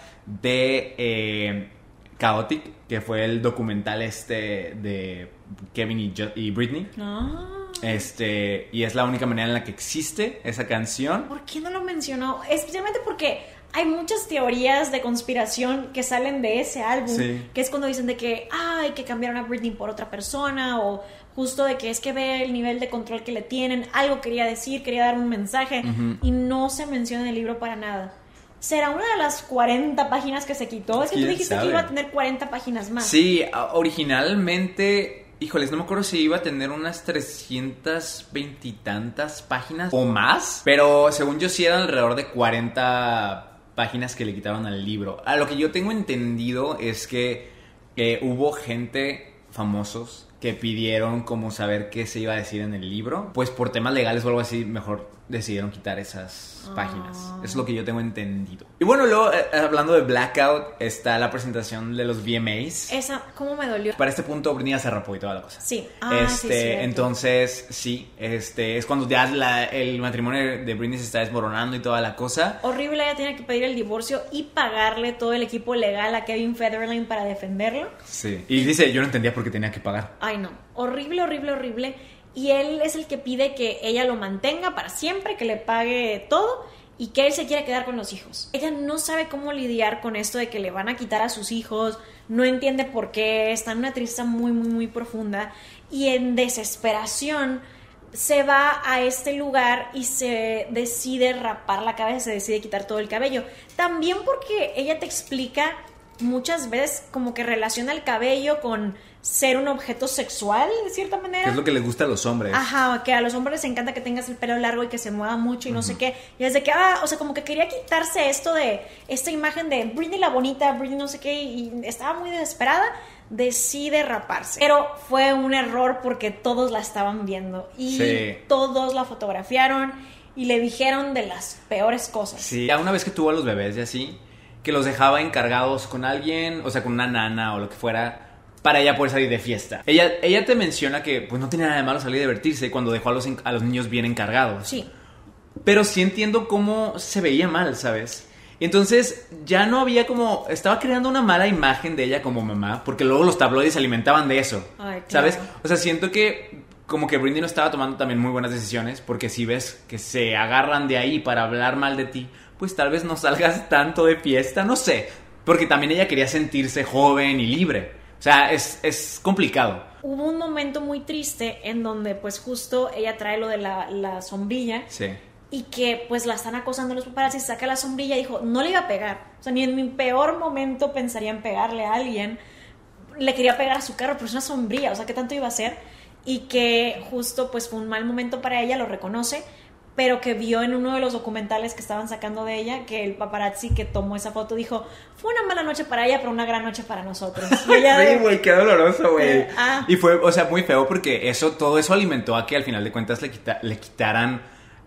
de eh, Chaotic, que fue el documental este de Kevin y, jo- y Britney. Ah. Este, y es la única manera en la que existe esa canción. ¿Por qué no lo mencionó? Especialmente porque hay muchas teorías de conspiración que salen de ese álbum, sí. que es cuando dicen de que, ay, que cambiaron a Britney por otra persona, o justo de que es que ve el nivel de control que le tienen, algo quería decir, quería dar un mensaje, uh-huh. y no se menciona en el libro para nada. ¿Será una de las cuarenta páginas que se quitó? Es que tú dijiste sabe? que iba a tener cuarenta páginas más. Sí, originalmente, híjoles, no me acuerdo si iba a tener unas trescientas veinte y tantas páginas o más, pero según yo sí eran alrededor de cuarenta páginas que le quitaron al libro. A lo que yo tengo entendido es que eh, hubo gente, famosos, que pidieron como saber qué se iba a decir en el libro. Pues por temas legales o algo así, mejor decidieron quitar esas oh. páginas. Eso es lo que yo tengo entendido. Y bueno, luego, eh, hablando de Blackout, está la presentación de los V M As. Esa, ¿cómo me dolió? Para este punto, Britney se rapó y toda la cosa. Sí. Ah, este, sí, entonces, sí, este, es cuando ya la, el matrimonio de Britney se está desmoronando y toda la cosa. Horrible, ella tiene que pedir el divorcio y pagarle todo el equipo legal a Kevin Federline para defenderlo. Sí. Y dice, yo no entendía por qué tenía que pagar. Ay, no. Horrible, horrible, horrible. Y él es el que pide que ella lo mantenga para siempre, que le pague todo y que él se quiera quedar con los hijos. Ella no sabe cómo lidiar con esto de que le van a quitar a sus hijos, no entiende por qué, está en una tristeza muy, muy, muy profunda y en desesperación se va a este lugar y se decide rapar la cabeza, se decide quitar todo el cabello. También porque ella te explica muchas veces como que relaciona el cabello con ser un objeto sexual, de cierta manera. Que es lo que les gusta a los hombres. Ajá, que a los hombres les encanta que tengas el pelo largo y que se mueva mucho y uh-huh. no sé qué. Y es de que, ah, o sea, como que quería quitarse esto de, esta imagen de Britney la bonita, Britney no sé qué, y estaba muy desesperada, decide raparse. Pero fue un error porque todos la estaban viendo y sí. todos la fotografiaron y le dijeron de las peores cosas. Sí, ya una vez que tuvo a los bebés y así, que los dejaba encargados con alguien, o sea, con una nana o lo que fuera, para ella poder salir de fiesta. Ella, ella te menciona que pues no tenía nada de malo salir a divertirse cuando dejó a los, a los niños bien encargados. Sí. Pero sí entiendo cómo se veía mal, ¿sabes? Y entonces ya no había como... Estaba creando una mala imagen de ella como mamá, porque luego los tabloides se alimentaban de eso. Ay, claro. ¿Sabes? O sea, siento que como que Britney no estaba tomando también muy buenas decisiones, porque si ves que se agarran de ahí para hablar mal de ti, pues tal vez no salgas tanto de fiesta, no sé, porque también ella quería sentirse joven y libre. O sea, es, es complicado. Hubo un momento muy triste en donde pues justo ella trae lo de la, la sombrilla. Sí. Y que pues la están acosando los paparazzi, saca la sombrilla y dijo, no le iba a pegar. O sea, ni en mi peor momento pensaría en pegarle a alguien. Le quería pegar a su carro, pero es una sombrilla, o sea, ¿qué tanto iba a hacer? Y que justo pues fue un mal momento para ella, lo reconoce, pero que vio en uno de los documentales que estaban sacando de ella, que el paparazzi que tomó esa foto dijo, fue una mala noche para ella, pero una gran noche para nosotros. Y ella sí, güey, qué doloroso, güey. Ah. Y fue, o sea, muy feo porque eso, todo eso alimentó a que al final de cuentas le, quita, le quitaran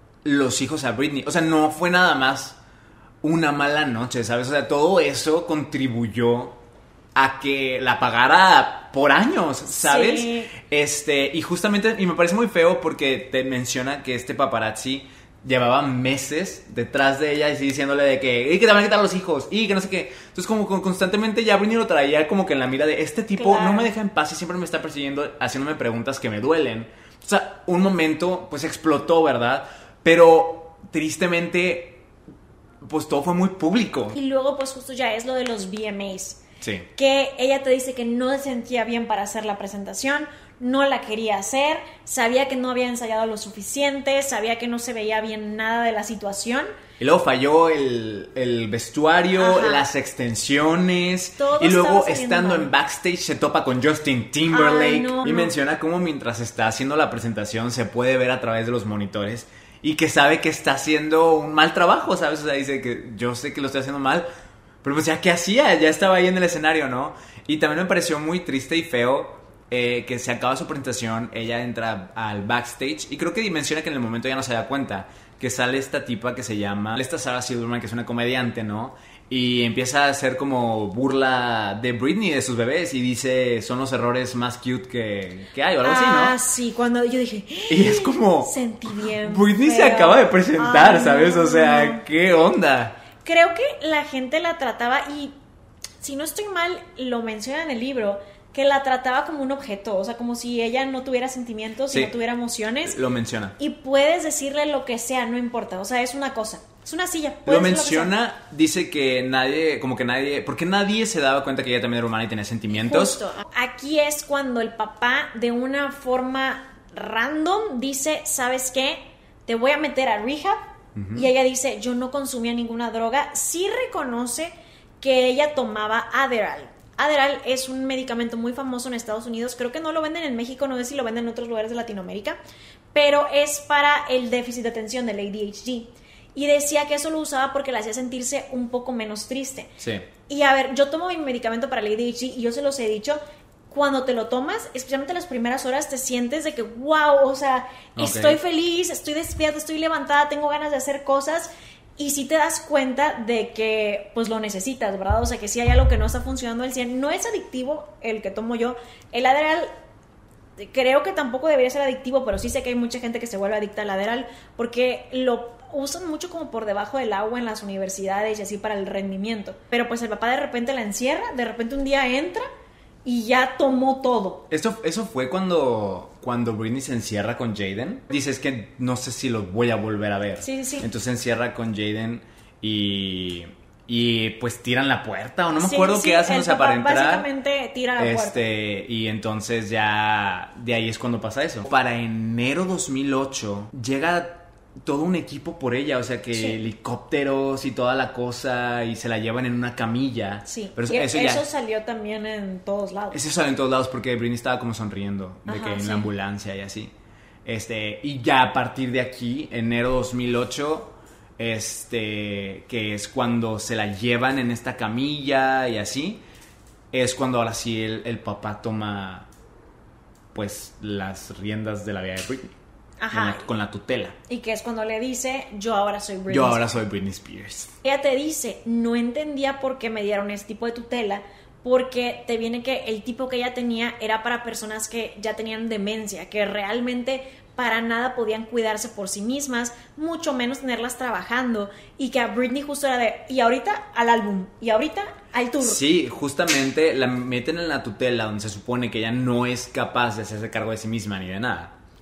los hijos a Britney. O sea, no fue nada más una mala noche, ¿sabes? O sea, todo eso contribuyó a que la pagara por años, ¿sabes? Sí. Este, y justamente, y me parece muy feo porque te menciona que este paparazzi llevaba meses detrás de ella y sí, diciéndole de que, y que te van a quitar los hijos, y que no sé qué. Entonces como constantemente ya Britney lo traía como que en la mira de, este tipo claro. no me deja en paz y siempre me está persiguiendo, haciéndome preguntas que me duelen. O sea, un momento, pues explotó, ¿verdad? Pero tristemente, pues todo fue muy público. Y luego pues justo ya es lo de los V M As. Sí. Que ella te dice que no se sentía bien para hacer la presentación, no la quería hacer, sabía que no había ensayado lo suficiente, sabía que no se veía bien nada de la situación. Y luego falló el, el vestuario, Ajá. las extensiones. Todo y luego estaba saliendo estando mal. en backstage se topa con Justin Timberlake. Ay, no, y no. menciona cómo mientras está haciendo la presentación se puede ver a través de los monitores. Y que sabe que está haciendo un mal trabajo, ¿sabes? O sea, dice que yo sé que lo estoy haciendo mal. Pero pues ya, ¿qué hacía? Ya estaba ahí en el escenario, ¿no? Y también me pareció muy triste y feo eh, que se acaba su presentación, ella entra al backstage y creo que menciona que en el momento ya no se da cuenta que sale esta tipa que se llama, esta Sarah Silverman, que es una comediante, ¿no? Y empieza a hacer como burla de Britney, de sus bebés, y dice, son los errores más cute que, que hay, o algo ah, así, ¿no? Ah, sí, cuando yo dije... Y es como... Sentí bien Britney feo. se acaba de presentar, Ay, ¿sabes? no, O sea, no. ¿qué onda? Creo que la gente la trataba, y si no estoy mal, lo menciona en el libro, que la trataba como un objeto, o sea, como si ella no tuviera sentimientos y Sí, no tuviera emociones. lo menciona. Y puedes decirle lo que sea, no importa, o sea, es una cosa, es una silla. Lo puedes decir lo que menciona, dice que nadie, como que nadie, porque nadie se daba cuenta que ella también era humana y tenía sentimientos. Justo. Aquí es cuando el papá, de una forma random, dice, ¿sabes qué? Te voy a meter a rehab. Uh-huh. Y ella dice, yo no consumía ninguna droga. Sí reconoce que ella tomaba Adderall. Adderall es un medicamento muy famoso en Estados Unidos. Creo que no lo venden en México, no sé si lo venden en otros lugares de Latinoamérica, pero es para el déficit de atención, del A D H D. Y decía que eso lo usaba porque la hacía sentirse un poco menos triste. Sí. Y a ver, yo tomo mi medicamento para el A D H D y yo se los he dicho, cuando te lo tomas, especialmente las primeras horas, te sientes de que, wow, o sea, okay, estoy feliz, estoy despierta, estoy levantada, tengo ganas de hacer cosas. Y sí te das cuenta de que pues lo necesitas, ¿verdad? O sea, que sí hay algo que no está funcionando al cien. No es adictivo el que tomo yo. El Adderall creo que tampoco debería ser adictivo, pero sí sé que hay mucha gente que se vuelve adicta al Adderall porque lo usan mucho como por debajo del agua en las universidades y así para el rendimiento. Pero pues el papá de repente la encierra, de repente un día entra y ya tomó todo. Eso, eso fue cuando, cuando Britney se encierra con Jaden. Dice, es que no sé si los voy a volver a ver. Sí, sí, sí. Entonces se encierra con Jaden y, y pues tiran la puerta. O no me sí, acuerdo sí, qué hacen, o sea, para entrar. Básicamente tira la este, puerta. Y entonces ya de ahí es cuando pasa eso. Para enero dos mil ocho llega todo un equipo por ella, o sea que sí, helicópteros y toda la cosa, y se la llevan en una camilla. Sí, pero eso, y eso, eso ya, salió también en todos lados. Eso salió en todos lados porque Britney estaba como sonriendo de Ajá, que en sí, la ambulancia y así. Este, y ya a partir de aquí, enero dos mil ocho, este, que es cuando se la llevan en esta camilla y así, es cuando ahora sí el, el papá toma pues las riendas de la vida de Britney. Ajá. Con la, con la tutela. Y que es cuando le dice, yo ahora soy Britney Yo ahora soy Britney Spears. Ella te dice, no entendía por qué me dieron ese tipo de tutela, porque te viene que el tipo que ella tenía era para personas que ya tenían demencia, que realmente para nada podían cuidarse por sí mismas, mucho menos tenerlas trabajando, y que a Britney justo era de, y ahorita al álbum, y ahorita al tour. Sí, justamente la meten en la tutela donde se supone que ella no es capaz de hacerse cargo de sí misma ni de nada.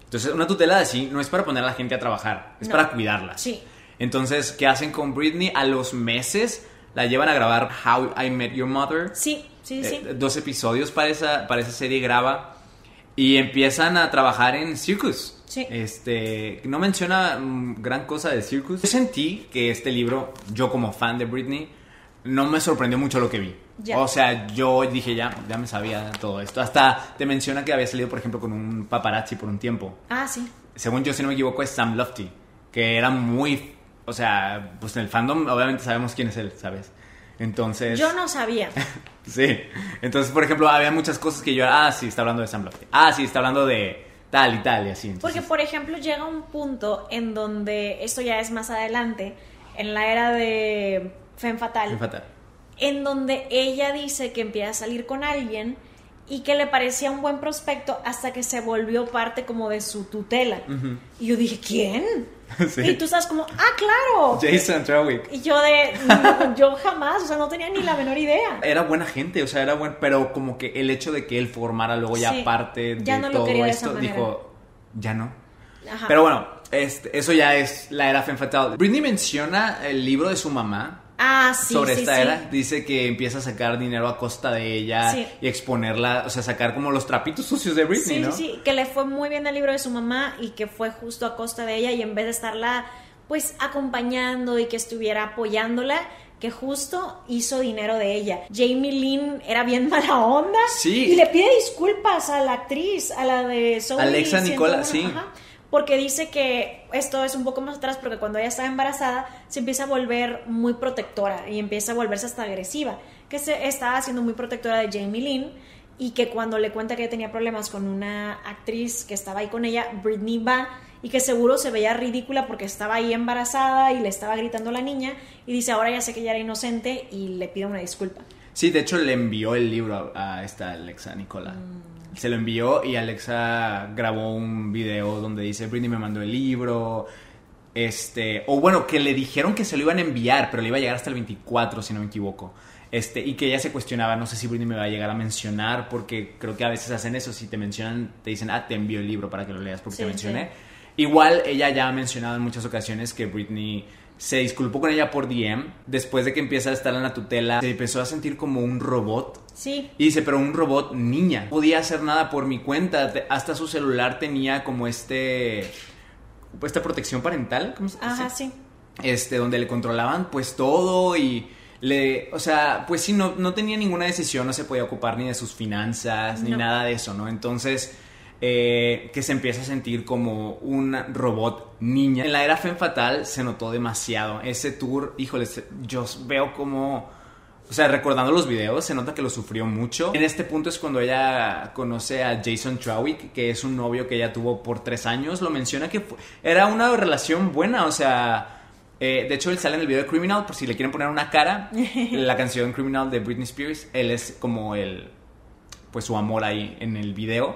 Entonces, una tutela así no es para poner a la gente a trabajar, es No. para cuidarla. Sí. Entonces, ¿qué hacen con Britney? A los meses la llevan a grabar How I Met Your Mother. Sí, sí, sí. Eh, dos episodios para esa, para esa serie graba. Y empiezan a trabajar en Circus. Sí. Este, no menciona mm, gran cosa de Circus. Yo sentí que este libro, yo como fan de Britney, no me sorprendió mucho lo que vi. Ya. O sea, yo dije, ya, ya me sabía todo esto. Hasta te menciona que había salido, por ejemplo, con un paparazzi por un tiempo. Ah, sí. Según yo, si no me equivoco, es Sam Lofty, que era muy... O sea, pues en el fandom obviamente sabemos quién es él, ¿sabes? Entonces... Yo no sabía. Sí. Entonces, por ejemplo, había muchas cosas que yo... Ah, sí, está hablando de Sam Lofty. Ah, sí, está hablando de tal y tal y así. Entonces, Porque, por ejemplo, llega un punto en donde, esto ya es más adelante, en la era de Femme Fatale, es fatal. en donde ella dice que empieza a salir con alguien y que le parecía un buen prospecto hasta que se volvió parte como de su tutela. Ujú. Y yo dije, ¿quién? Sí. Y tú estás como, ah, claro. Jason Trawick. Y yo de, no, yo jamás, o sea, no tenía ni la menor idea. Era buena gente, o sea, era buen... Pero como que el hecho de que él formara luego ya Sí, parte de ya no lo todo quería de esa esto, manera. dijo, ya no. Ajá. Pero bueno, este, eso ya es la era Femme Fatale. Britney menciona el libro de su mamá. Ah, sí, Sobre sí, esta sí. era, dice que empieza a sacar dinero a costa de ella Sí. y exponerla, o sea, sacar como los trapitos sucios de Britney, Sí, ¿no? sí, sí, que le fue muy bien el libro de su mamá y que fue justo a costa de ella y en vez de estarla pues acompañando y que estuviera apoyándola, que justo hizo dinero de ella. Jamie Lynn era bien mala onda Sí. y le pide disculpas a la actriz, a la de Zoe Alexa Nicola, ciento uno, sí. ajá, porque dice que esto es un poco más atrás porque cuando ella estaba embarazada se empieza a volver muy protectora y empieza a volverse hasta agresiva, que se estaba siendo muy protectora de Jamie Lynn y que cuando le cuenta que tenía problemas con una actriz que estaba ahí con ella, Britney va y que seguro se veía ridícula porque estaba ahí embarazada y le estaba gritando a la niña y dice, ahora ya sé que ella era inocente y le pide una disculpa. Sí, de hecho le envió el libro a, a esta Alexa Nicola. Mm. Se lo envió y Alexa grabó un video donde dice, Britney me mandó el libro, este, o bueno, que le dijeron que se lo iban a enviar, pero le iba a llegar hasta el veinticuatro, si no me equivoco. Este, y que ella se cuestionaba, no sé si Britney me va a llegar a mencionar, porque creo que a veces hacen eso, si te mencionan, te dicen, ah, te envío el libro para que lo leas porque Sí, te mencioné. sí. Igual ella ya ha mencionado en muchas ocasiones que Britney se disculpó con ella por D M, después de que empieza a estar en la tutela, se empezó a sentir como un robot. Sí. Y dice, pero un robot niña. No podía hacer nada por mi cuenta, hasta su celular tenía como este... esta protección parental, ¿cómo se dice? Ajá, sí. Este, donde le controlaban pues todo y le, o sea, pues sí, no, no tenía ninguna decisión, no se podía ocupar ni de sus finanzas, ni No. nada de eso, ¿no? Entonces, eh, que se empieza a sentir como un robot niña. En la era Femme Fatale se notó demasiado. Ese tour, híjole, yo veo como... O sea, recordando los videos, se nota que lo sufrió mucho. En este punto es cuando ella conoce a Jason Trawick, que es un novio que ella tuvo por tres años. Lo menciona que fue, era una relación buena, o sea... Eh, de hecho, él sale en el video de Criminal, por si le quieren poner una cara. La canción Criminal de Britney Spears. Él es como el... pues su amor ahí en el video.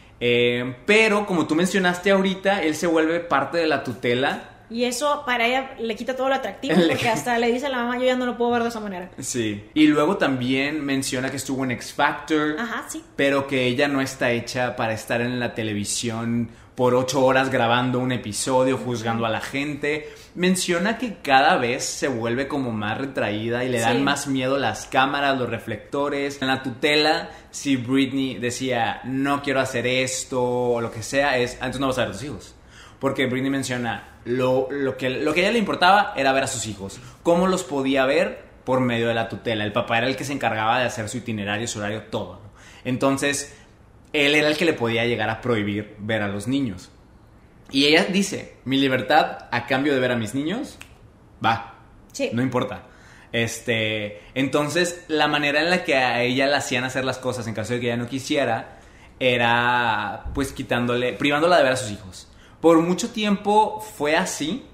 Eh, pero, como tú mencionaste ahorita, él se vuelve parte de la tutela. Y eso para ella le quita todo lo atractivo Le- porque hasta le dice a la mamá, yo ya no lo puedo ver de esa manera. Sí. Y luego también menciona que estuvo en X Factor. Ajá, sí. Pero que ella no está hecha para estar en la televisión por ocho horas grabando un episodio, juzgando a la gente. Menciona que cada vez se vuelve como más retraída y le dan Sí. más miedo las cámaras, los reflectores. En la tutela, si Britney decía, no quiero hacer esto o lo que sea, es, antes no vas a ver a tus hijos. Porque Britney menciona, lo, lo, que, lo que a ella le importaba era ver a sus hijos. ¿Cómo los podía ver? Por medio de la tutela. El papá era el que se encargaba de hacer su itinerario, su horario, todo, ¿no? Entonces, él era el que le podía llegar a prohibir ver a los niños. Y ella dice, mi libertad a cambio de ver a mis niños, va, Sí. no importa. Este, entonces, la manera en la que a ella le hacían hacer las cosas en caso de que ella no quisiera, era pues quitándole, privándola de ver a sus hijos. Por mucho tiempo fue así.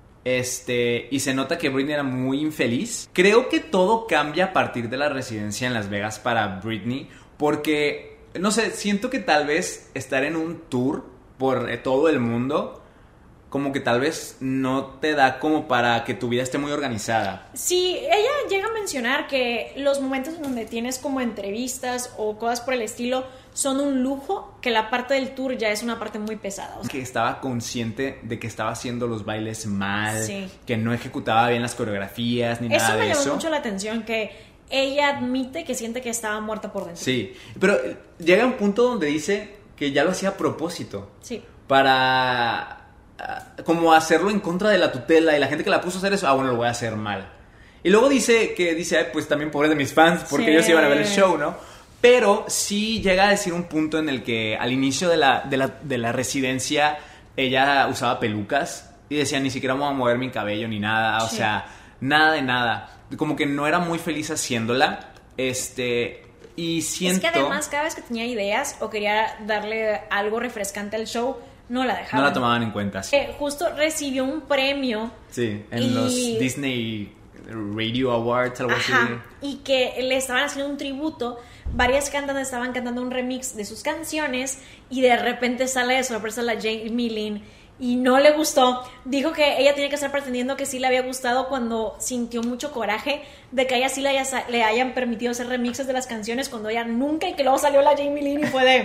Este, y se nota que Britney era muy infeliz. Creo que todo cambia a partir de la residencia en Las Vegas para Britney, porque, no sé, siento que tal vez estar en un tour por eh, todo el mundo como que tal vez no te da como para que tu vida esté muy organizada. Sí, ella llega a mencionar que los momentos en donde tienes como entrevistas o cosas por el estilo son un lujo, que la parte del tour ya es una parte muy pesada. O sea, que estaba consciente de que estaba haciendo los bailes mal, sí. que no ejecutaba bien las coreografías ni eso nada de eso. Eso me llamó mucho la atención, que ella admite que siente que estaba muerta por dentro. Sí, pero llega un punto donde dice que ya lo hacía a propósito. Sí. Para como hacerlo en contra de la tutela y la gente que la puso a hacer eso, ah, bueno, lo voy a hacer mal. Y luego dice que dice, ay, pues también pobre de mis fans, porque sí. ellos iban a ver el show, ¿no? Pero sí llega a decir un punto en el que al inicio de la, de la, de la residencia ella usaba pelucas y decía, ni siquiera voy a mover mi cabello ni nada, sí. o sea, nada de nada. Como que no era muy feliz haciéndola, este... Y siento... Es que además cada vez que tenía ideas o quería darle algo refrescante al show, no la dejaban. No la tomaban en cuenta, sí. Eh, justo recibió un premio. Sí, en y... los Disney Radio Awards, algo Ajá, así. Y que le estaban haciendo un tributo. Varias cantantes estaban cantando un remix de sus canciones y de repente sale de sorpresa la Jamie Lynn y no le gustó. Dijo que ella tenía que estar pretendiendo que sí le había gustado cuando sintió mucho coraje de que a ella sí le, haya, le hayan permitido hacer remixes de las canciones cuando ella nunca, y que luego salió la Jamie Lynn y fue de...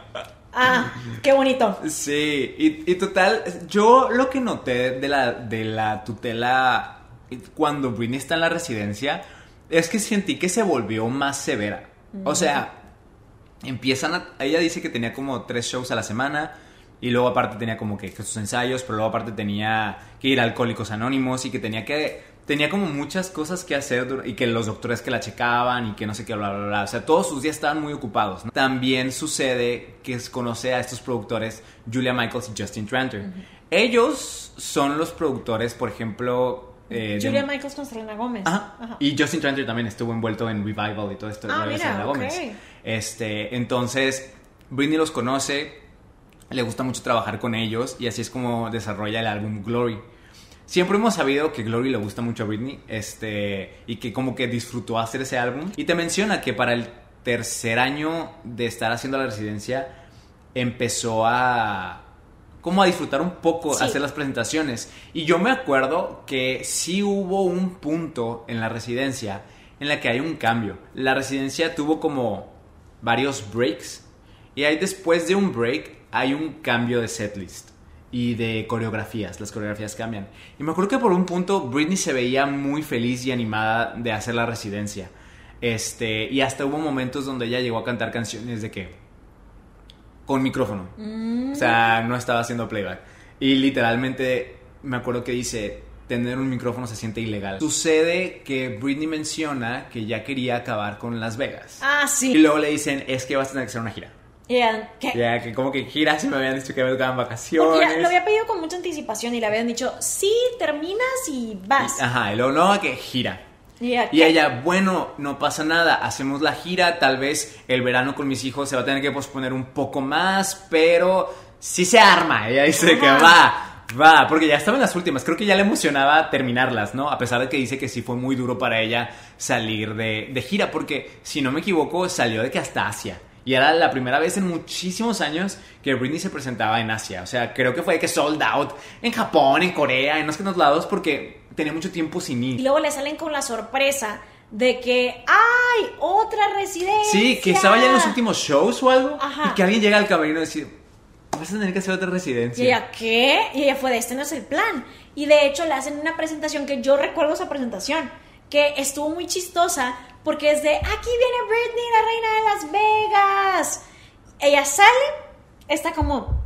Ah, qué bonito. Sí, y, y total, yo lo que noté de la, de la tutela cuando Britney está en la residencia es que sentí que se volvió más severa. O sea, empiezan a... Ella dice que tenía como tres shows a la semana y luego aparte tenía como que, que sus ensayos, pero luego aparte tenía que ir a Alcohólicos Anónimos y que tenía que... Tenía como muchas cosas que hacer y que los doctores que la checaban y que no sé qué, bla, bla, bla. O sea, todos sus días estaban muy ocupados, ¿no? También sucede que conoce a estos productores, Julia Michaels y Justin Tranter. Uh-huh. Ellos son los productores, por ejemplo... Eh, Julia de... Michaels con Selena Gómez. Ajá. Ajá. Y Justin Tranter también estuvo envuelto en Revival y todo esto de ah, mira, Selena Gómez. Okay. Este, entonces, Britney los conoce, le gusta mucho trabajar con ellos y así es como desarrolla el álbum Glory. Siempre hemos sabido que Glory le gusta mucho a Britney, este, y que como que disfrutó hacer ese álbum. Y te menciona que para el tercer año de estar haciendo la residencia empezó a... como a disfrutar un poco, sí. hacer las presentaciones. Y yo me acuerdo que sí hubo un punto en la residencia en la que hay un cambio. La residencia tuvo como varios breaks y ahí después de un break hay un cambio de setlist y de coreografías. Las coreografías cambian. Y me acuerdo que por un punto Britney se veía muy feliz y animada de hacer la residencia. Este, y hasta hubo momentos donde ella llegó a cantar canciones de que... con micrófono. Mm. O sea, no estaba haciendo playback. Y literalmente me acuerdo que dice, tener un micrófono se siente ilegal. Sucede que Britney menciona que ya quería acabar con Las Vegas. Ah, sí. Y luego le dicen, es que vas a tener que hacer una gira. Yeah, ¿qué? Ya, que como que gira, si me habían dicho que me tocaban vacaciones. Porque ya lo había pedido con mucha anticipación y le habían dicho, sí, terminas y vas. Y, ajá, y luego no, que gira. Yeah, y ella, bueno, no pasa nada, hacemos la gira, tal vez el verano con mis hijos se va a tener que posponer un poco más, pero sí se arma. Ella dice Ajá. que va, va, porque ya estaba en las últimas, creo que ya le emocionaba terminarlas, ¿no? A pesar de que dice que sí fue muy duro para ella salir de, de gira, porque si no me equivoco salió de que hasta Asia. Y era la primera vez en muchísimos años que Britney se presentaba en Asia. O sea, creo que fue que sold out en Japón, en Corea, en no sé qué lados, porque tenía mucho tiempo sin ir. Y luego le salen con la sorpresa de que ¡ay! ¡Otra residencia! Sí, que estaba ya en los últimos shows o algo. Ajá. Y que alguien llega al camerino y dice, vas a tener que hacer otra residencia. Y ella, ¿qué? Y ella fue de, este no es el plan. Y de hecho le hacen una presentación que yo recuerdo esa presentación, que estuvo muy chistosa, porque es de, aquí viene Britney, la reina de Las Vegas. Ella sale, está como...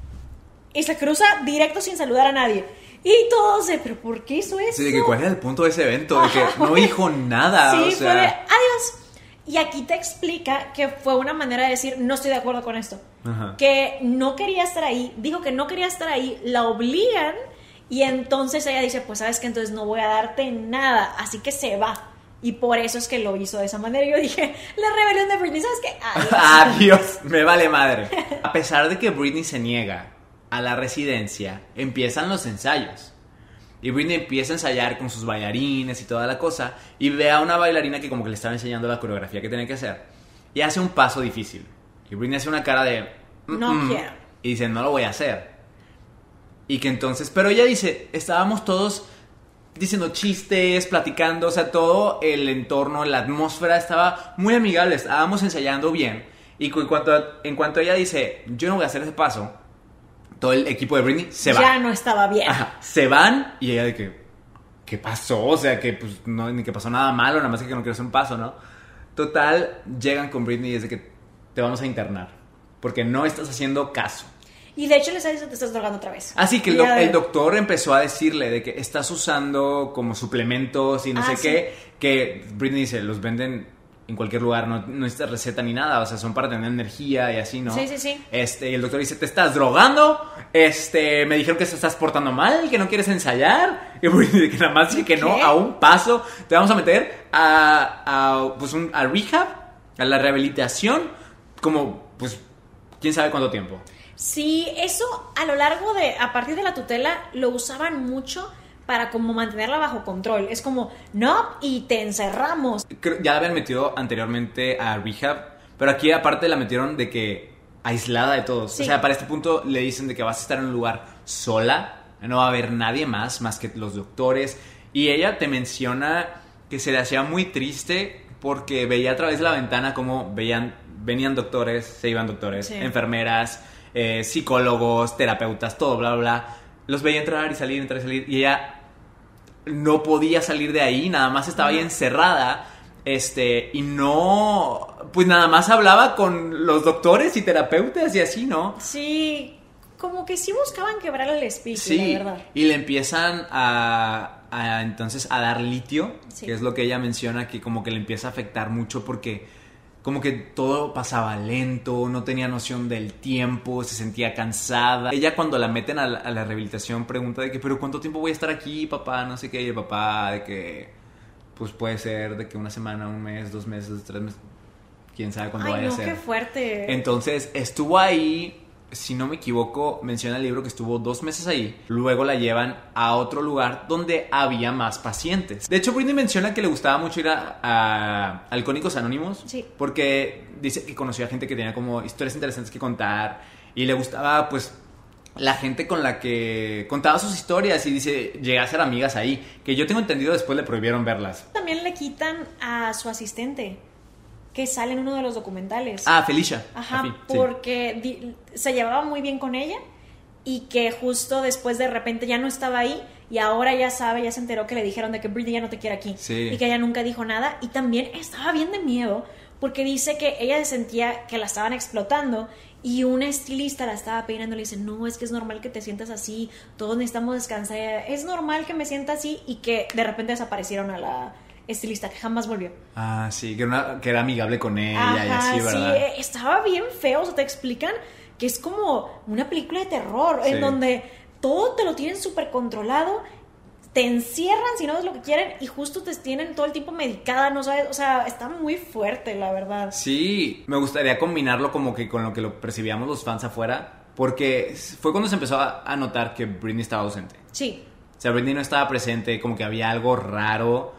y se cruza directo sin saludar a nadie. Y todos de, ¿pero por qué hizo eso? Sí, de que cuál era el punto de ese evento, de que no dijo nada. Sí, o sea... fue de, adiós. Y aquí te explica que fue una manera de decir, no estoy de acuerdo con esto. Ajá. Que no quería estar ahí, dijo que no quería estar ahí, la obligan, y entonces ella dice, pues sabes que entonces no voy a darte nada, así que se va. Y por eso es que lo hizo de esa manera. Y yo dije, la rebelión de Britney, ¿sabes qué? Adiós. Adiós, me vale madre. A pesar de que Britney se niega a la residencia, empiezan los ensayos. Y Britney empieza a ensayar con sus bailarines y toda la cosa. Y ve a una bailarina que como que le estaba enseñando la coreografía que tenía que hacer. Y hace un paso difícil. Y Britney hace una cara de... no quiero. Y dice, no lo voy a hacer. Y que entonces, pero ella dice, estábamos todos diciendo chistes, platicando, o sea, todo el entorno, la atmósfera estaba muy amigable, estábamos ensayando bien. Y en cuanto a, en cuanto ella dice, yo no voy a hacer ese paso, todo el equipo de Britney se va. Ya no estaba bien. Ajá, se van y ella de que, ¿qué pasó? O sea, que pues no, ni que pasó nada malo, nada más que no quiero hacer un paso, ¿no? Total, llegan con Britney y es de que te vamos a internar, porque no estás haciendo caso. Y de hecho les ha dicho que te estás drogando otra vez. Así que el, doc- el doctor empezó a decirle de que estás usando como suplementos y no ah, sé sí. qué, que Britney dice, los venden en cualquier lugar, no, no necesitas receta ni nada, o sea, son para tener energía y así, ¿no? Sí, sí, sí. Este, y el doctor dice, te estás drogando, este, me dijeron que te estás portando mal, que no quieres ensayar, y Britney que nada más dice que no, ¿Qué? a un paso, te vamos a meter a, a pues un, a rehab, a la rehabilitación, como, pues, quién sabe cuánto tiempo. Sí, eso a lo largo de, a partir de la tutela, lo usaban mucho para como mantenerla bajo control. Es como, no, y te encerramos. Creo- Ya la habían metido anteriormente a rehab, pero aquí aparte la metieron de que aislada de todos. Sí. O sea, para este punto le dicen de que vas a estar en un lugar sola, no va a haber nadie más, más que los doctores. Y ella te menciona que se le hacía muy triste porque veía a través de la ventana cómo veían, venían doctores, se iban doctores, Sí. enfermeras, eh, psicólogos, terapeutas, todo, bla, bla, bla. Los veía entrar y salir, entrar y salir. Y ella no podía salir de ahí, nada más estaba ahí encerrada, este, y no, pues nada más hablaba con los doctores y terapeutas y así, ¿no? Sí, como que sí buscaban quebrar el espíritu, Sí, la verdad. y le empiezan a, a entonces a dar litio, Sí. que es lo que ella menciona, que como que le empieza a afectar mucho porque como que todo pasaba lento, no tenía noción del tiempo, se sentía cansada. Ella cuando la meten a la, a la rehabilitación pregunta de que, pero ¿cuánto tiempo voy a estar aquí, papá? No sé qué, y el papá de que, pues puede ser de que una semana, un mes, dos meses, tres meses, quién sabe cuándo Ay, vaya no, a ser. qué fuerte. Entonces estuvo ahí, si no me equivoco, menciona el libro que estuvo dos meses ahí. Luego la llevan a otro lugar donde había más pacientes. De hecho, Britney menciona que le gustaba mucho ir a, a Alcohólicos Anónimos. Sí. Porque dice que conocía gente que tenía como historias interesantes que contar. Y le gustaba, pues, la gente con la que contaba sus historias. Y dice, llegué a ser amigas ahí. Que yo tengo entendido, después le prohibieron verlas. También le quitan a su asistente, que sale en uno de los documentales. Ah, Felicia. Ajá, Afi, sí. porque di- se llevaba muy bien con ella y que justo después de repente ya no estaba ahí y ahora ya sabe, ya se enteró que le dijeron de que Britney ya no te quiere aquí. Sí. Y que ella nunca dijo nada y también estaba bien de miedo porque dice que ella sentía que la estaban explotando y una estilista la estaba peinando y le dice, no, es que es normal que te sientas así, todos necesitamos descansar, es normal que me sienta así y que de repente desaparecieron a la estilista que jamás volvió. Ah, sí, que era, una- que era amigable con ella y Ajá, así, ¿verdad? sí, estaba bien feo, o sea, te explican que es como una película de terror, Sí. en donde todo te lo tienen súper controlado, te encierran si no es lo que quieren y justo te tienen todo el tiempo medicada, no sabes, o sea, está muy fuerte, la verdad. Sí, me gustaría combinarlo como que con lo que lo percibíamos los fans afuera, porque fue cuando se empezó a, a notar que Britney estaba ausente. Sí, O sea, Britney no estaba presente, como que había algo raro.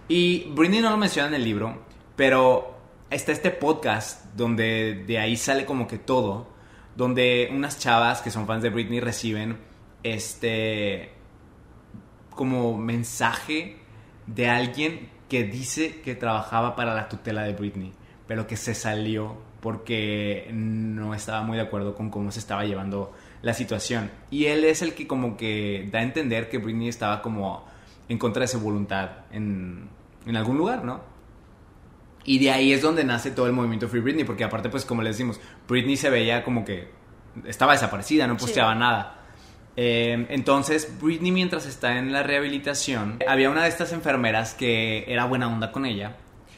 Y Britney no lo menciona en el libro, pero está este podcast donde de ahí sale como que todo, donde unas chavas que son fans de Britney reciben este como mensaje de alguien que dice que trabajaba para la tutela de Britney, pero que se salió porque no estaba muy de acuerdo con cómo se estaba llevando la situación. Y él es el que como que da a entender que Britney estaba como en contra de su voluntad en, en algún lugar, ¿no? Y de ahí es donde nace todo el movimiento Free Britney, porque aparte, pues como les decimos, Britney se veía como que estaba desaparecida, no posteaba Sí. nada. Eh, entonces, Britney, mientras está en la rehabilitación, había una de estas enfermeras que era buena onda con ella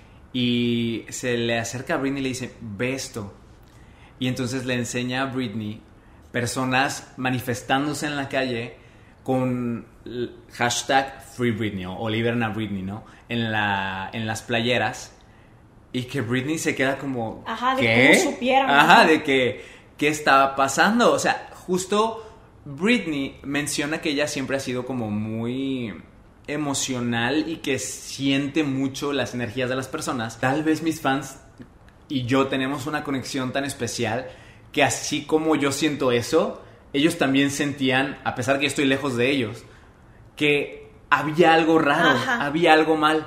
y se le acerca a Britney y le dice, ve esto. Y entonces le enseña a Britney personas manifestándose en la calle con el hashtag Free Britney o liberen a Britney, ¿no? En, la, en las playeras. Y que Britney se queda como, Ajá, de ¿qué? cómo supieron. Ajá, de que, ¿qué estaba pasando? O sea, justo Britney menciona que ella siempre ha sido como muy emocional y que siente mucho las energías de las personas. Tal vez mis fans y yo tenemos una conexión tan especial que así como yo siento eso, ellos también sentían, a pesar que yo estoy lejos de ellos, que había algo raro, Ajá. había algo mal.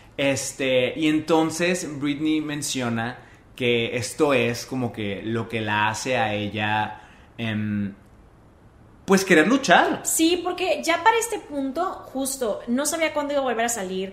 Este, y entonces Britney menciona que esto es como que lo que la hace a ella, eh, pues querer luchar. Sí, porque ya para este punto, justo, no sabía cuándo iba a volver a salir.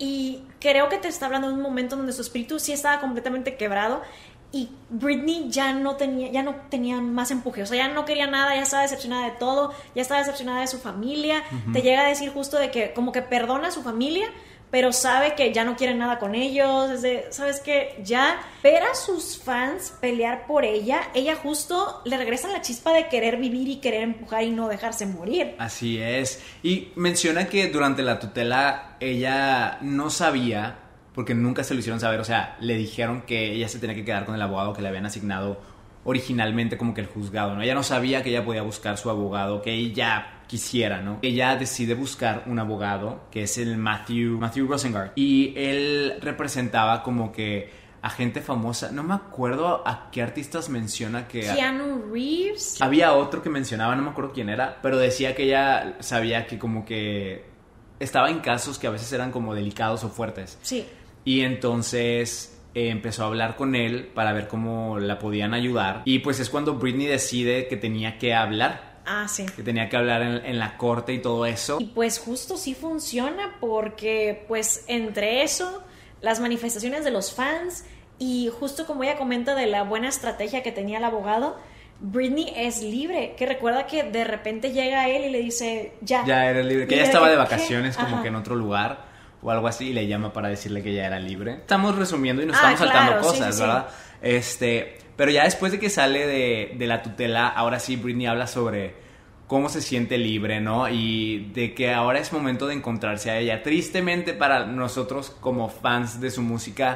Y creo que te está hablando de un momento donde su espíritu sí estaba completamente quebrado. Y Britney ya no tenía, ya no tenía más empuje. O sea, ya no quería nada, ya estaba decepcionada de todo, ya estaba decepcionada de su familia. Uh-huh. Te llega a decir justo de que como que perdona a su familia, pero sabe que ya no quiere nada con ellos. Es de, ¿sabes qué? Ya ver a sus fans pelear por ella, ella justo le regresa la chispa de querer vivir y querer empujar y no dejarse morir. Así es. Y menciona que durante la tutela ella no sabía, porque nunca se lo hicieron saber, o sea, le dijeron que ella se tenía que quedar con el abogado que le habían asignado originalmente como que el juzgado, ¿no? Ella no sabía que ella podía buscar su abogado, que ella quisiera, ¿no? Ella decide buscar un abogado, que es el Matthew, Matthew Rosengart, y él representaba como que a gente famosa, no me acuerdo a qué artistas menciona que... Keanu Reeves. Había otro que mencionaba, no me acuerdo quién era, pero decía que ella sabía que como que estaba en casos que a veces eran como delicados o fuertes. Sí. Y entonces eh, empezó a hablar con él para ver cómo la podían ayudar. Y pues es cuando Britney decide que tenía que hablar. Ah, sí. Que tenía que hablar en, en la corte y todo eso. Y pues justo sí funciona porque pues entre eso, las manifestaciones de los fans y justo como ella comenta de la buena estrategia que tenía el abogado, Britney es libre, que recuerda que de repente llega a él y le dice, ya. Ya eres libre, que ella estaba de vacaciones como Ajá. que en otro lugar o algo así y le llama para decirle que ya era libre. Estamos resumiendo y nos ah, estamos claro, saltando cosas, sí, sí, ¿verdad? Sí. Este, pero ya después de que sale de, de la tutela, ahora sí Britney habla sobre cómo se siente libre, ¿no? Y de que ahora es momento de encontrarse a ella. Tristemente para nosotros como fans de su música,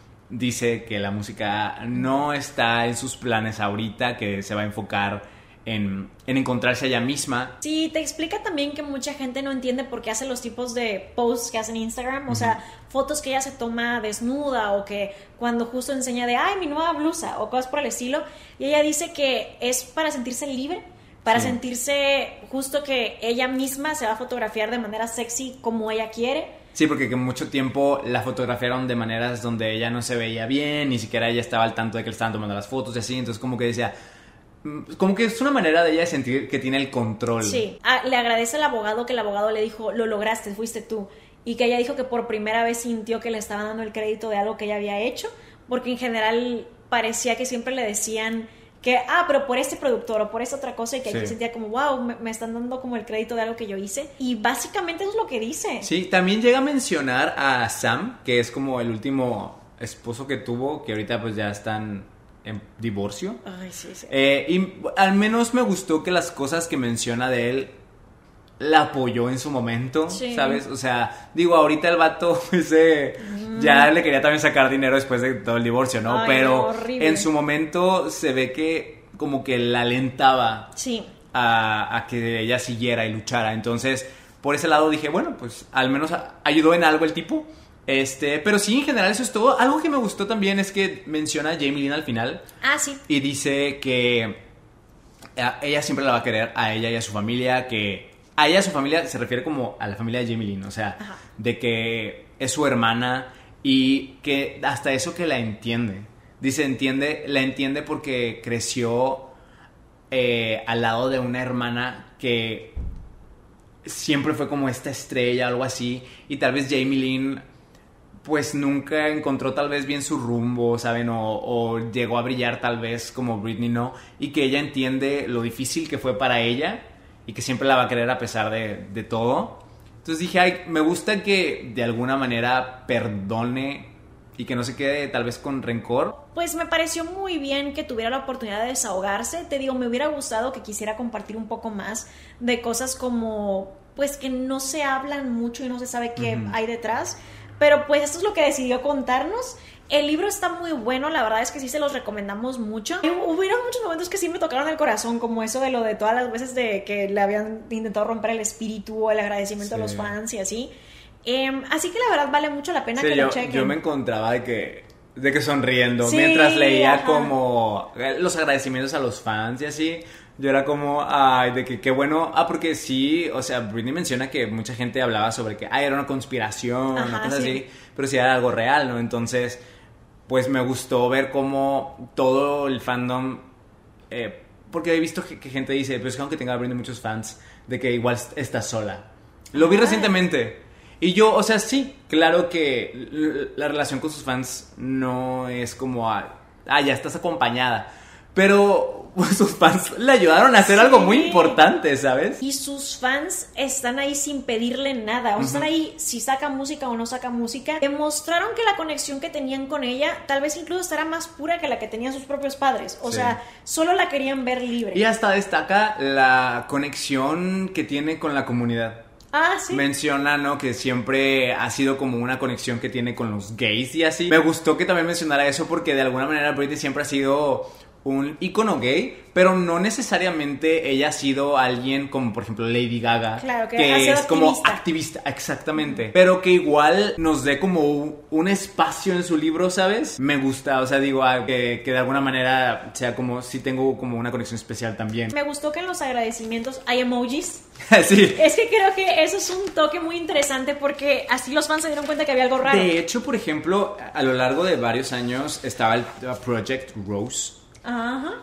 dice que la música no está en sus planes ahorita, que se va a enfocar en, en encontrarse a ella misma. Sí, te explica también que mucha gente no entiende por qué hace los tipos de posts que hace en Instagram, o uh-huh. sea, fotos que ella se toma desnuda o que cuando justo enseña de, ay, mi nueva blusa o cosas por el estilo, y ella dice que es para sentirse libre, para sí. sentirse justo que ella misma se va a fotografiar de manera sexy como ella quiere. Sí, porque que mucho tiempo la fotografiaron de maneras donde ella no se veía bien, ni siquiera ella estaba al tanto de que le estaban tomando las fotos y así, entonces como que decía, como que es una manera de ella de sentir que tiene el control. Sí, ah, le agradece al abogado que el abogado le dijo, lo lograste, fuiste tú, y que ella dijo que por primera vez sintió que le estaban dando el crédito de algo que ella había hecho, porque en general parecía que siempre le decían que, ah, pero por este productor o por esta otra cosa, y que sí. ella sentía como, wow, me, me están dando como el crédito de algo que yo hice. Y básicamente eso es lo que dice. Sí, también llega a mencionar a Sam, que es como el último esposo que tuvo, que ahorita pues ya están en divorcio. Ay, sí, sí. Eh, y al menos me gustó que las cosas que menciona de él la apoyó en su momento, sí. ¿sabes? O sea, digo, ahorita el vato ese mm. ya le quería también sacar dinero después de todo el divorcio, ¿no? Ay, pero horrible. En su momento se ve que como que la alentaba sí. a, a que ella siguiera y luchara. Entonces, por ese lado dije, bueno, pues al menos ayudó en algo el tipo. Este, pero sí, en general eso es todo. Algo que me gustó también es que menciona a Jamie Lynn al final. Ah, sí. Y dice que ella siempre la va a querer a ella y a su familia, que a ella y a su familia se refiere como a la familia de Jamie Lynn, o sea, Ajá. de que es su hermana y que hasta eso que la entiende. Dice, entiende, la entiende porque creció eh, al lado de una hermana que siempre fue como esta estrella, algo así, y tal vez Jamie Lynn pues nunca encontró tal vez bien su rumbo, ¿saben? O, o llegó a brillar tal vez como Britney no, y que ella entiende lo difícil que fue para ella y que siempre la va a querer a pesar de, de todo. Entonces dije, ay, me gusta que de alguna manera perdone y que no se quede tal vez con rencor. Pues me pareció muy bien que tuviera la oportunidad de desahogarse. Te digo, me hubiera gustado que quisiera compartir un poco más de cosas como, pues que no se hablan mucho y no se sabe qué uh-huh. hay detrás. Pero pues esto es lo que decidió contarnos. El libro está muy bueno, la verdad es que sí se los recomendamos mucho. Hubieron muchos momentos que sí me tocaron el corazón, como eso de lo de todas las veces de que le habían intentado romper el espíritu, el agradecimiento sí. a los fans y así. Eh, así que la verdad vale mucho la pena sí, que yo, lo chequen. Yo me encontraba de que, de que sonriendo sí, mientras leía ajá. como los agradecimientos a los fans y así. Yo era como, ay, de que qué bueno. Ah, porque sí, o sea, Britney menciona que mucha gente hablaba sobre que, ay, era una conspiración, Ajá, una cosa sí. así. Pero sí era algo real, ¿no? Entonces, pues me gustó ver cómo todo el fandom... Eh, porque he visto que, que gente dice, pues que aunque tenga Britney muchos fans, de que igual está sola. Lo vi Ah. recientemente. Y yo, o sea, sí, claro que l- la relación con sus fans no es como, ah, ah, ya estás acompañada. Pero pues, sus fans le ayudaron a hacer Sí. algo muy importante, ¿sabes? Y sus fans están ahí sin pedirle nada. O Ujú. están ahí si saca música o no saca música. Demostraron que la conexión que tenían con ella tal vez incluso estará más pura que la que tenían sus propios padres. O Sí. sea, solo la querían ver libre. Y hasta destaca la conexión que tiene con la comunidad. Ah, sí. Menciona, ¿no? Que siempre ha sido como una conexión que tiene con los gays y así. Me gustó que también mencionara eso porque de alguna manera Britney siempre ha sido un ícono gay, pero no necesariamente ella ha sido alguien como por ejemplo Lady Gaga, Claro, que ha sido es como activista. activista, exactamente, pero que igual nos dé como un, un espacio en su libro, ¿sabes? Me gusta, o sea, digo, ah, que, que de alguna manera sea como, sí tengo como una conexión especial también. Me gustó que en los agradecimientos hay emojis. Sí. Es que creo que eso es un toque muy interesante porque así los fans se dieron cuenta que había algo raro. De hecho, por ejemplo, a lo largo de varios años estaba el uh, Project Rose. Ajá.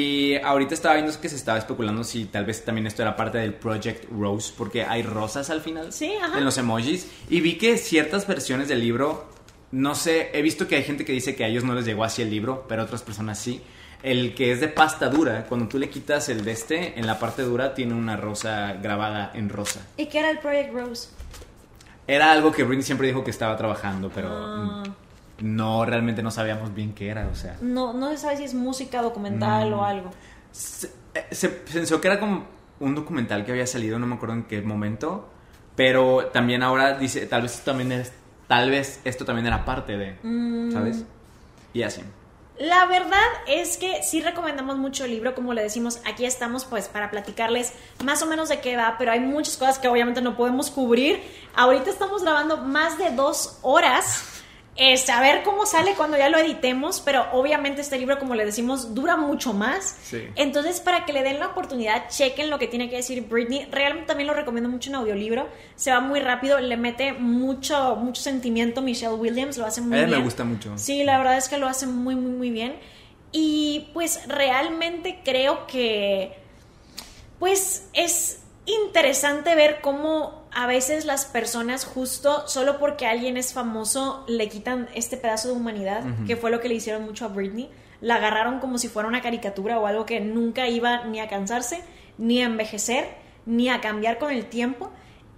Y ahorita estaba viendo que se estaba especulando si tal vez también esto era parte del Project Rose, porque hay rosas al final Sí, ajá. en los emojis. Y vi que ciertas versiones del libro, no sé, he visto que hay gente que dice que a ellos no les llegó así el libro, pero otras personas sí. El que es de pasta dura, cuando tú le quitas el de este, en la parte dura tiene una rosa grabada en rosa. ¿Y qué era el Project Rose? Era algo que Britney siempre dijo que estaba trabajando, pero Ah. no, realmente no sabíamos bien qué era, o sea. No, no se sabe si es música, documental Mm. o algo. Se, eh, se pensó que era como un documental que había salido, no me acuerdo en qué momento, pero también ahora dice, tal vez esto también es, tal vez esto también era parte de, Mm. ¿sabes? Y así. La verdad es que sí recomendamos mucho el libro, como le decimos, aquí estamos pues para platicarles más o menos de qué va, pero hay muchas cosas que obviamente no podemos cubrir. Ahorita estamos grabando más de dos horas. Este, a ver cómo sale cuando ya lo editemos, pero obviamente este libro, como le decimos, dura mucho más. Sí. Entonces, para que le den la oportunidad, chequen lo que tiene que decir Britney. Realmente también lo recomiendo mucho en audiolibro. Se va muy rápido, le mete mucho, mucho sentimiento. Michelle Williams lo hace muy A él bien. me gusta mucho. Sí, la verdad es que lo hace muy, muy, muy bien. Y pues realmente creo que pues es interesante ver cómo a veces las personas justo solo porque alguien es famoso le quitan este pedazo de humanidad, Ujú. que fue lo que le hicieron mucho a Britney. La agarraron como si fuera una caricatura o algo que nunca iba ni a cansarse, ni a envejecer, ni a cambiar con el tiempo.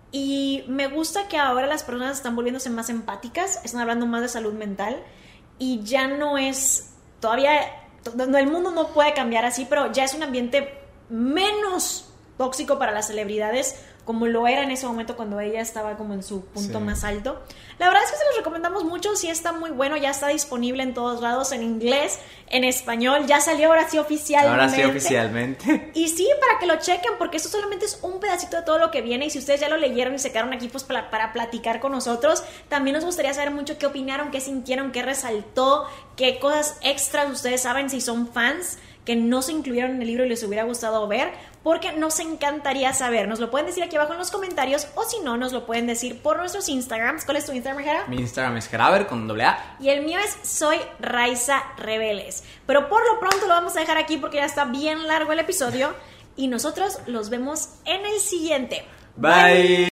Y me gusta que ahora las personas están volviéndose más empáticas, están hablando más de salud mental y ya no es, todavía, no, el mundo no puede cambiar así, pero ya es un ambiente menos tóxico para las celebridades como lo era en ese momento cuando ella estaba como en su punto Sí. más alto. La verdad es que se los recomendamos mucho, sí está muy bueno, ya está disponible en todos lados, en inglés, en español, ya salió ahora sí oficialmente. Ahora sí, oficialmente. Y sí, para que lo chequen, porque esto solamente es un pedacito de todo lo que viene. Y si ustedes ya lo leyeron y se quedaron aquí pues para, para platicar con nosotros, también nos gustaría saber mucho qué opinaron, qué sintieron, qué resaltó, qué cosas extras ustedes saben si son fans que no se incluyeron en el libro y les hubiera gustado ver, porque nos encantaría saber. Nos lo pueden decir aquí abajo en los comentarios, o si no, nos lo pueden decir por nuestros Instagrams. ¿Cuál es tu Instagram, Jera? Mi Instagram es Jeraber con doble A. Y el mío es Soy Raiza Rebeles. Pero por lo pronto lo vamos a dejar aquí porque ya está bien largo el episodio. Y nosotros los vemos en el siguiente. Bye.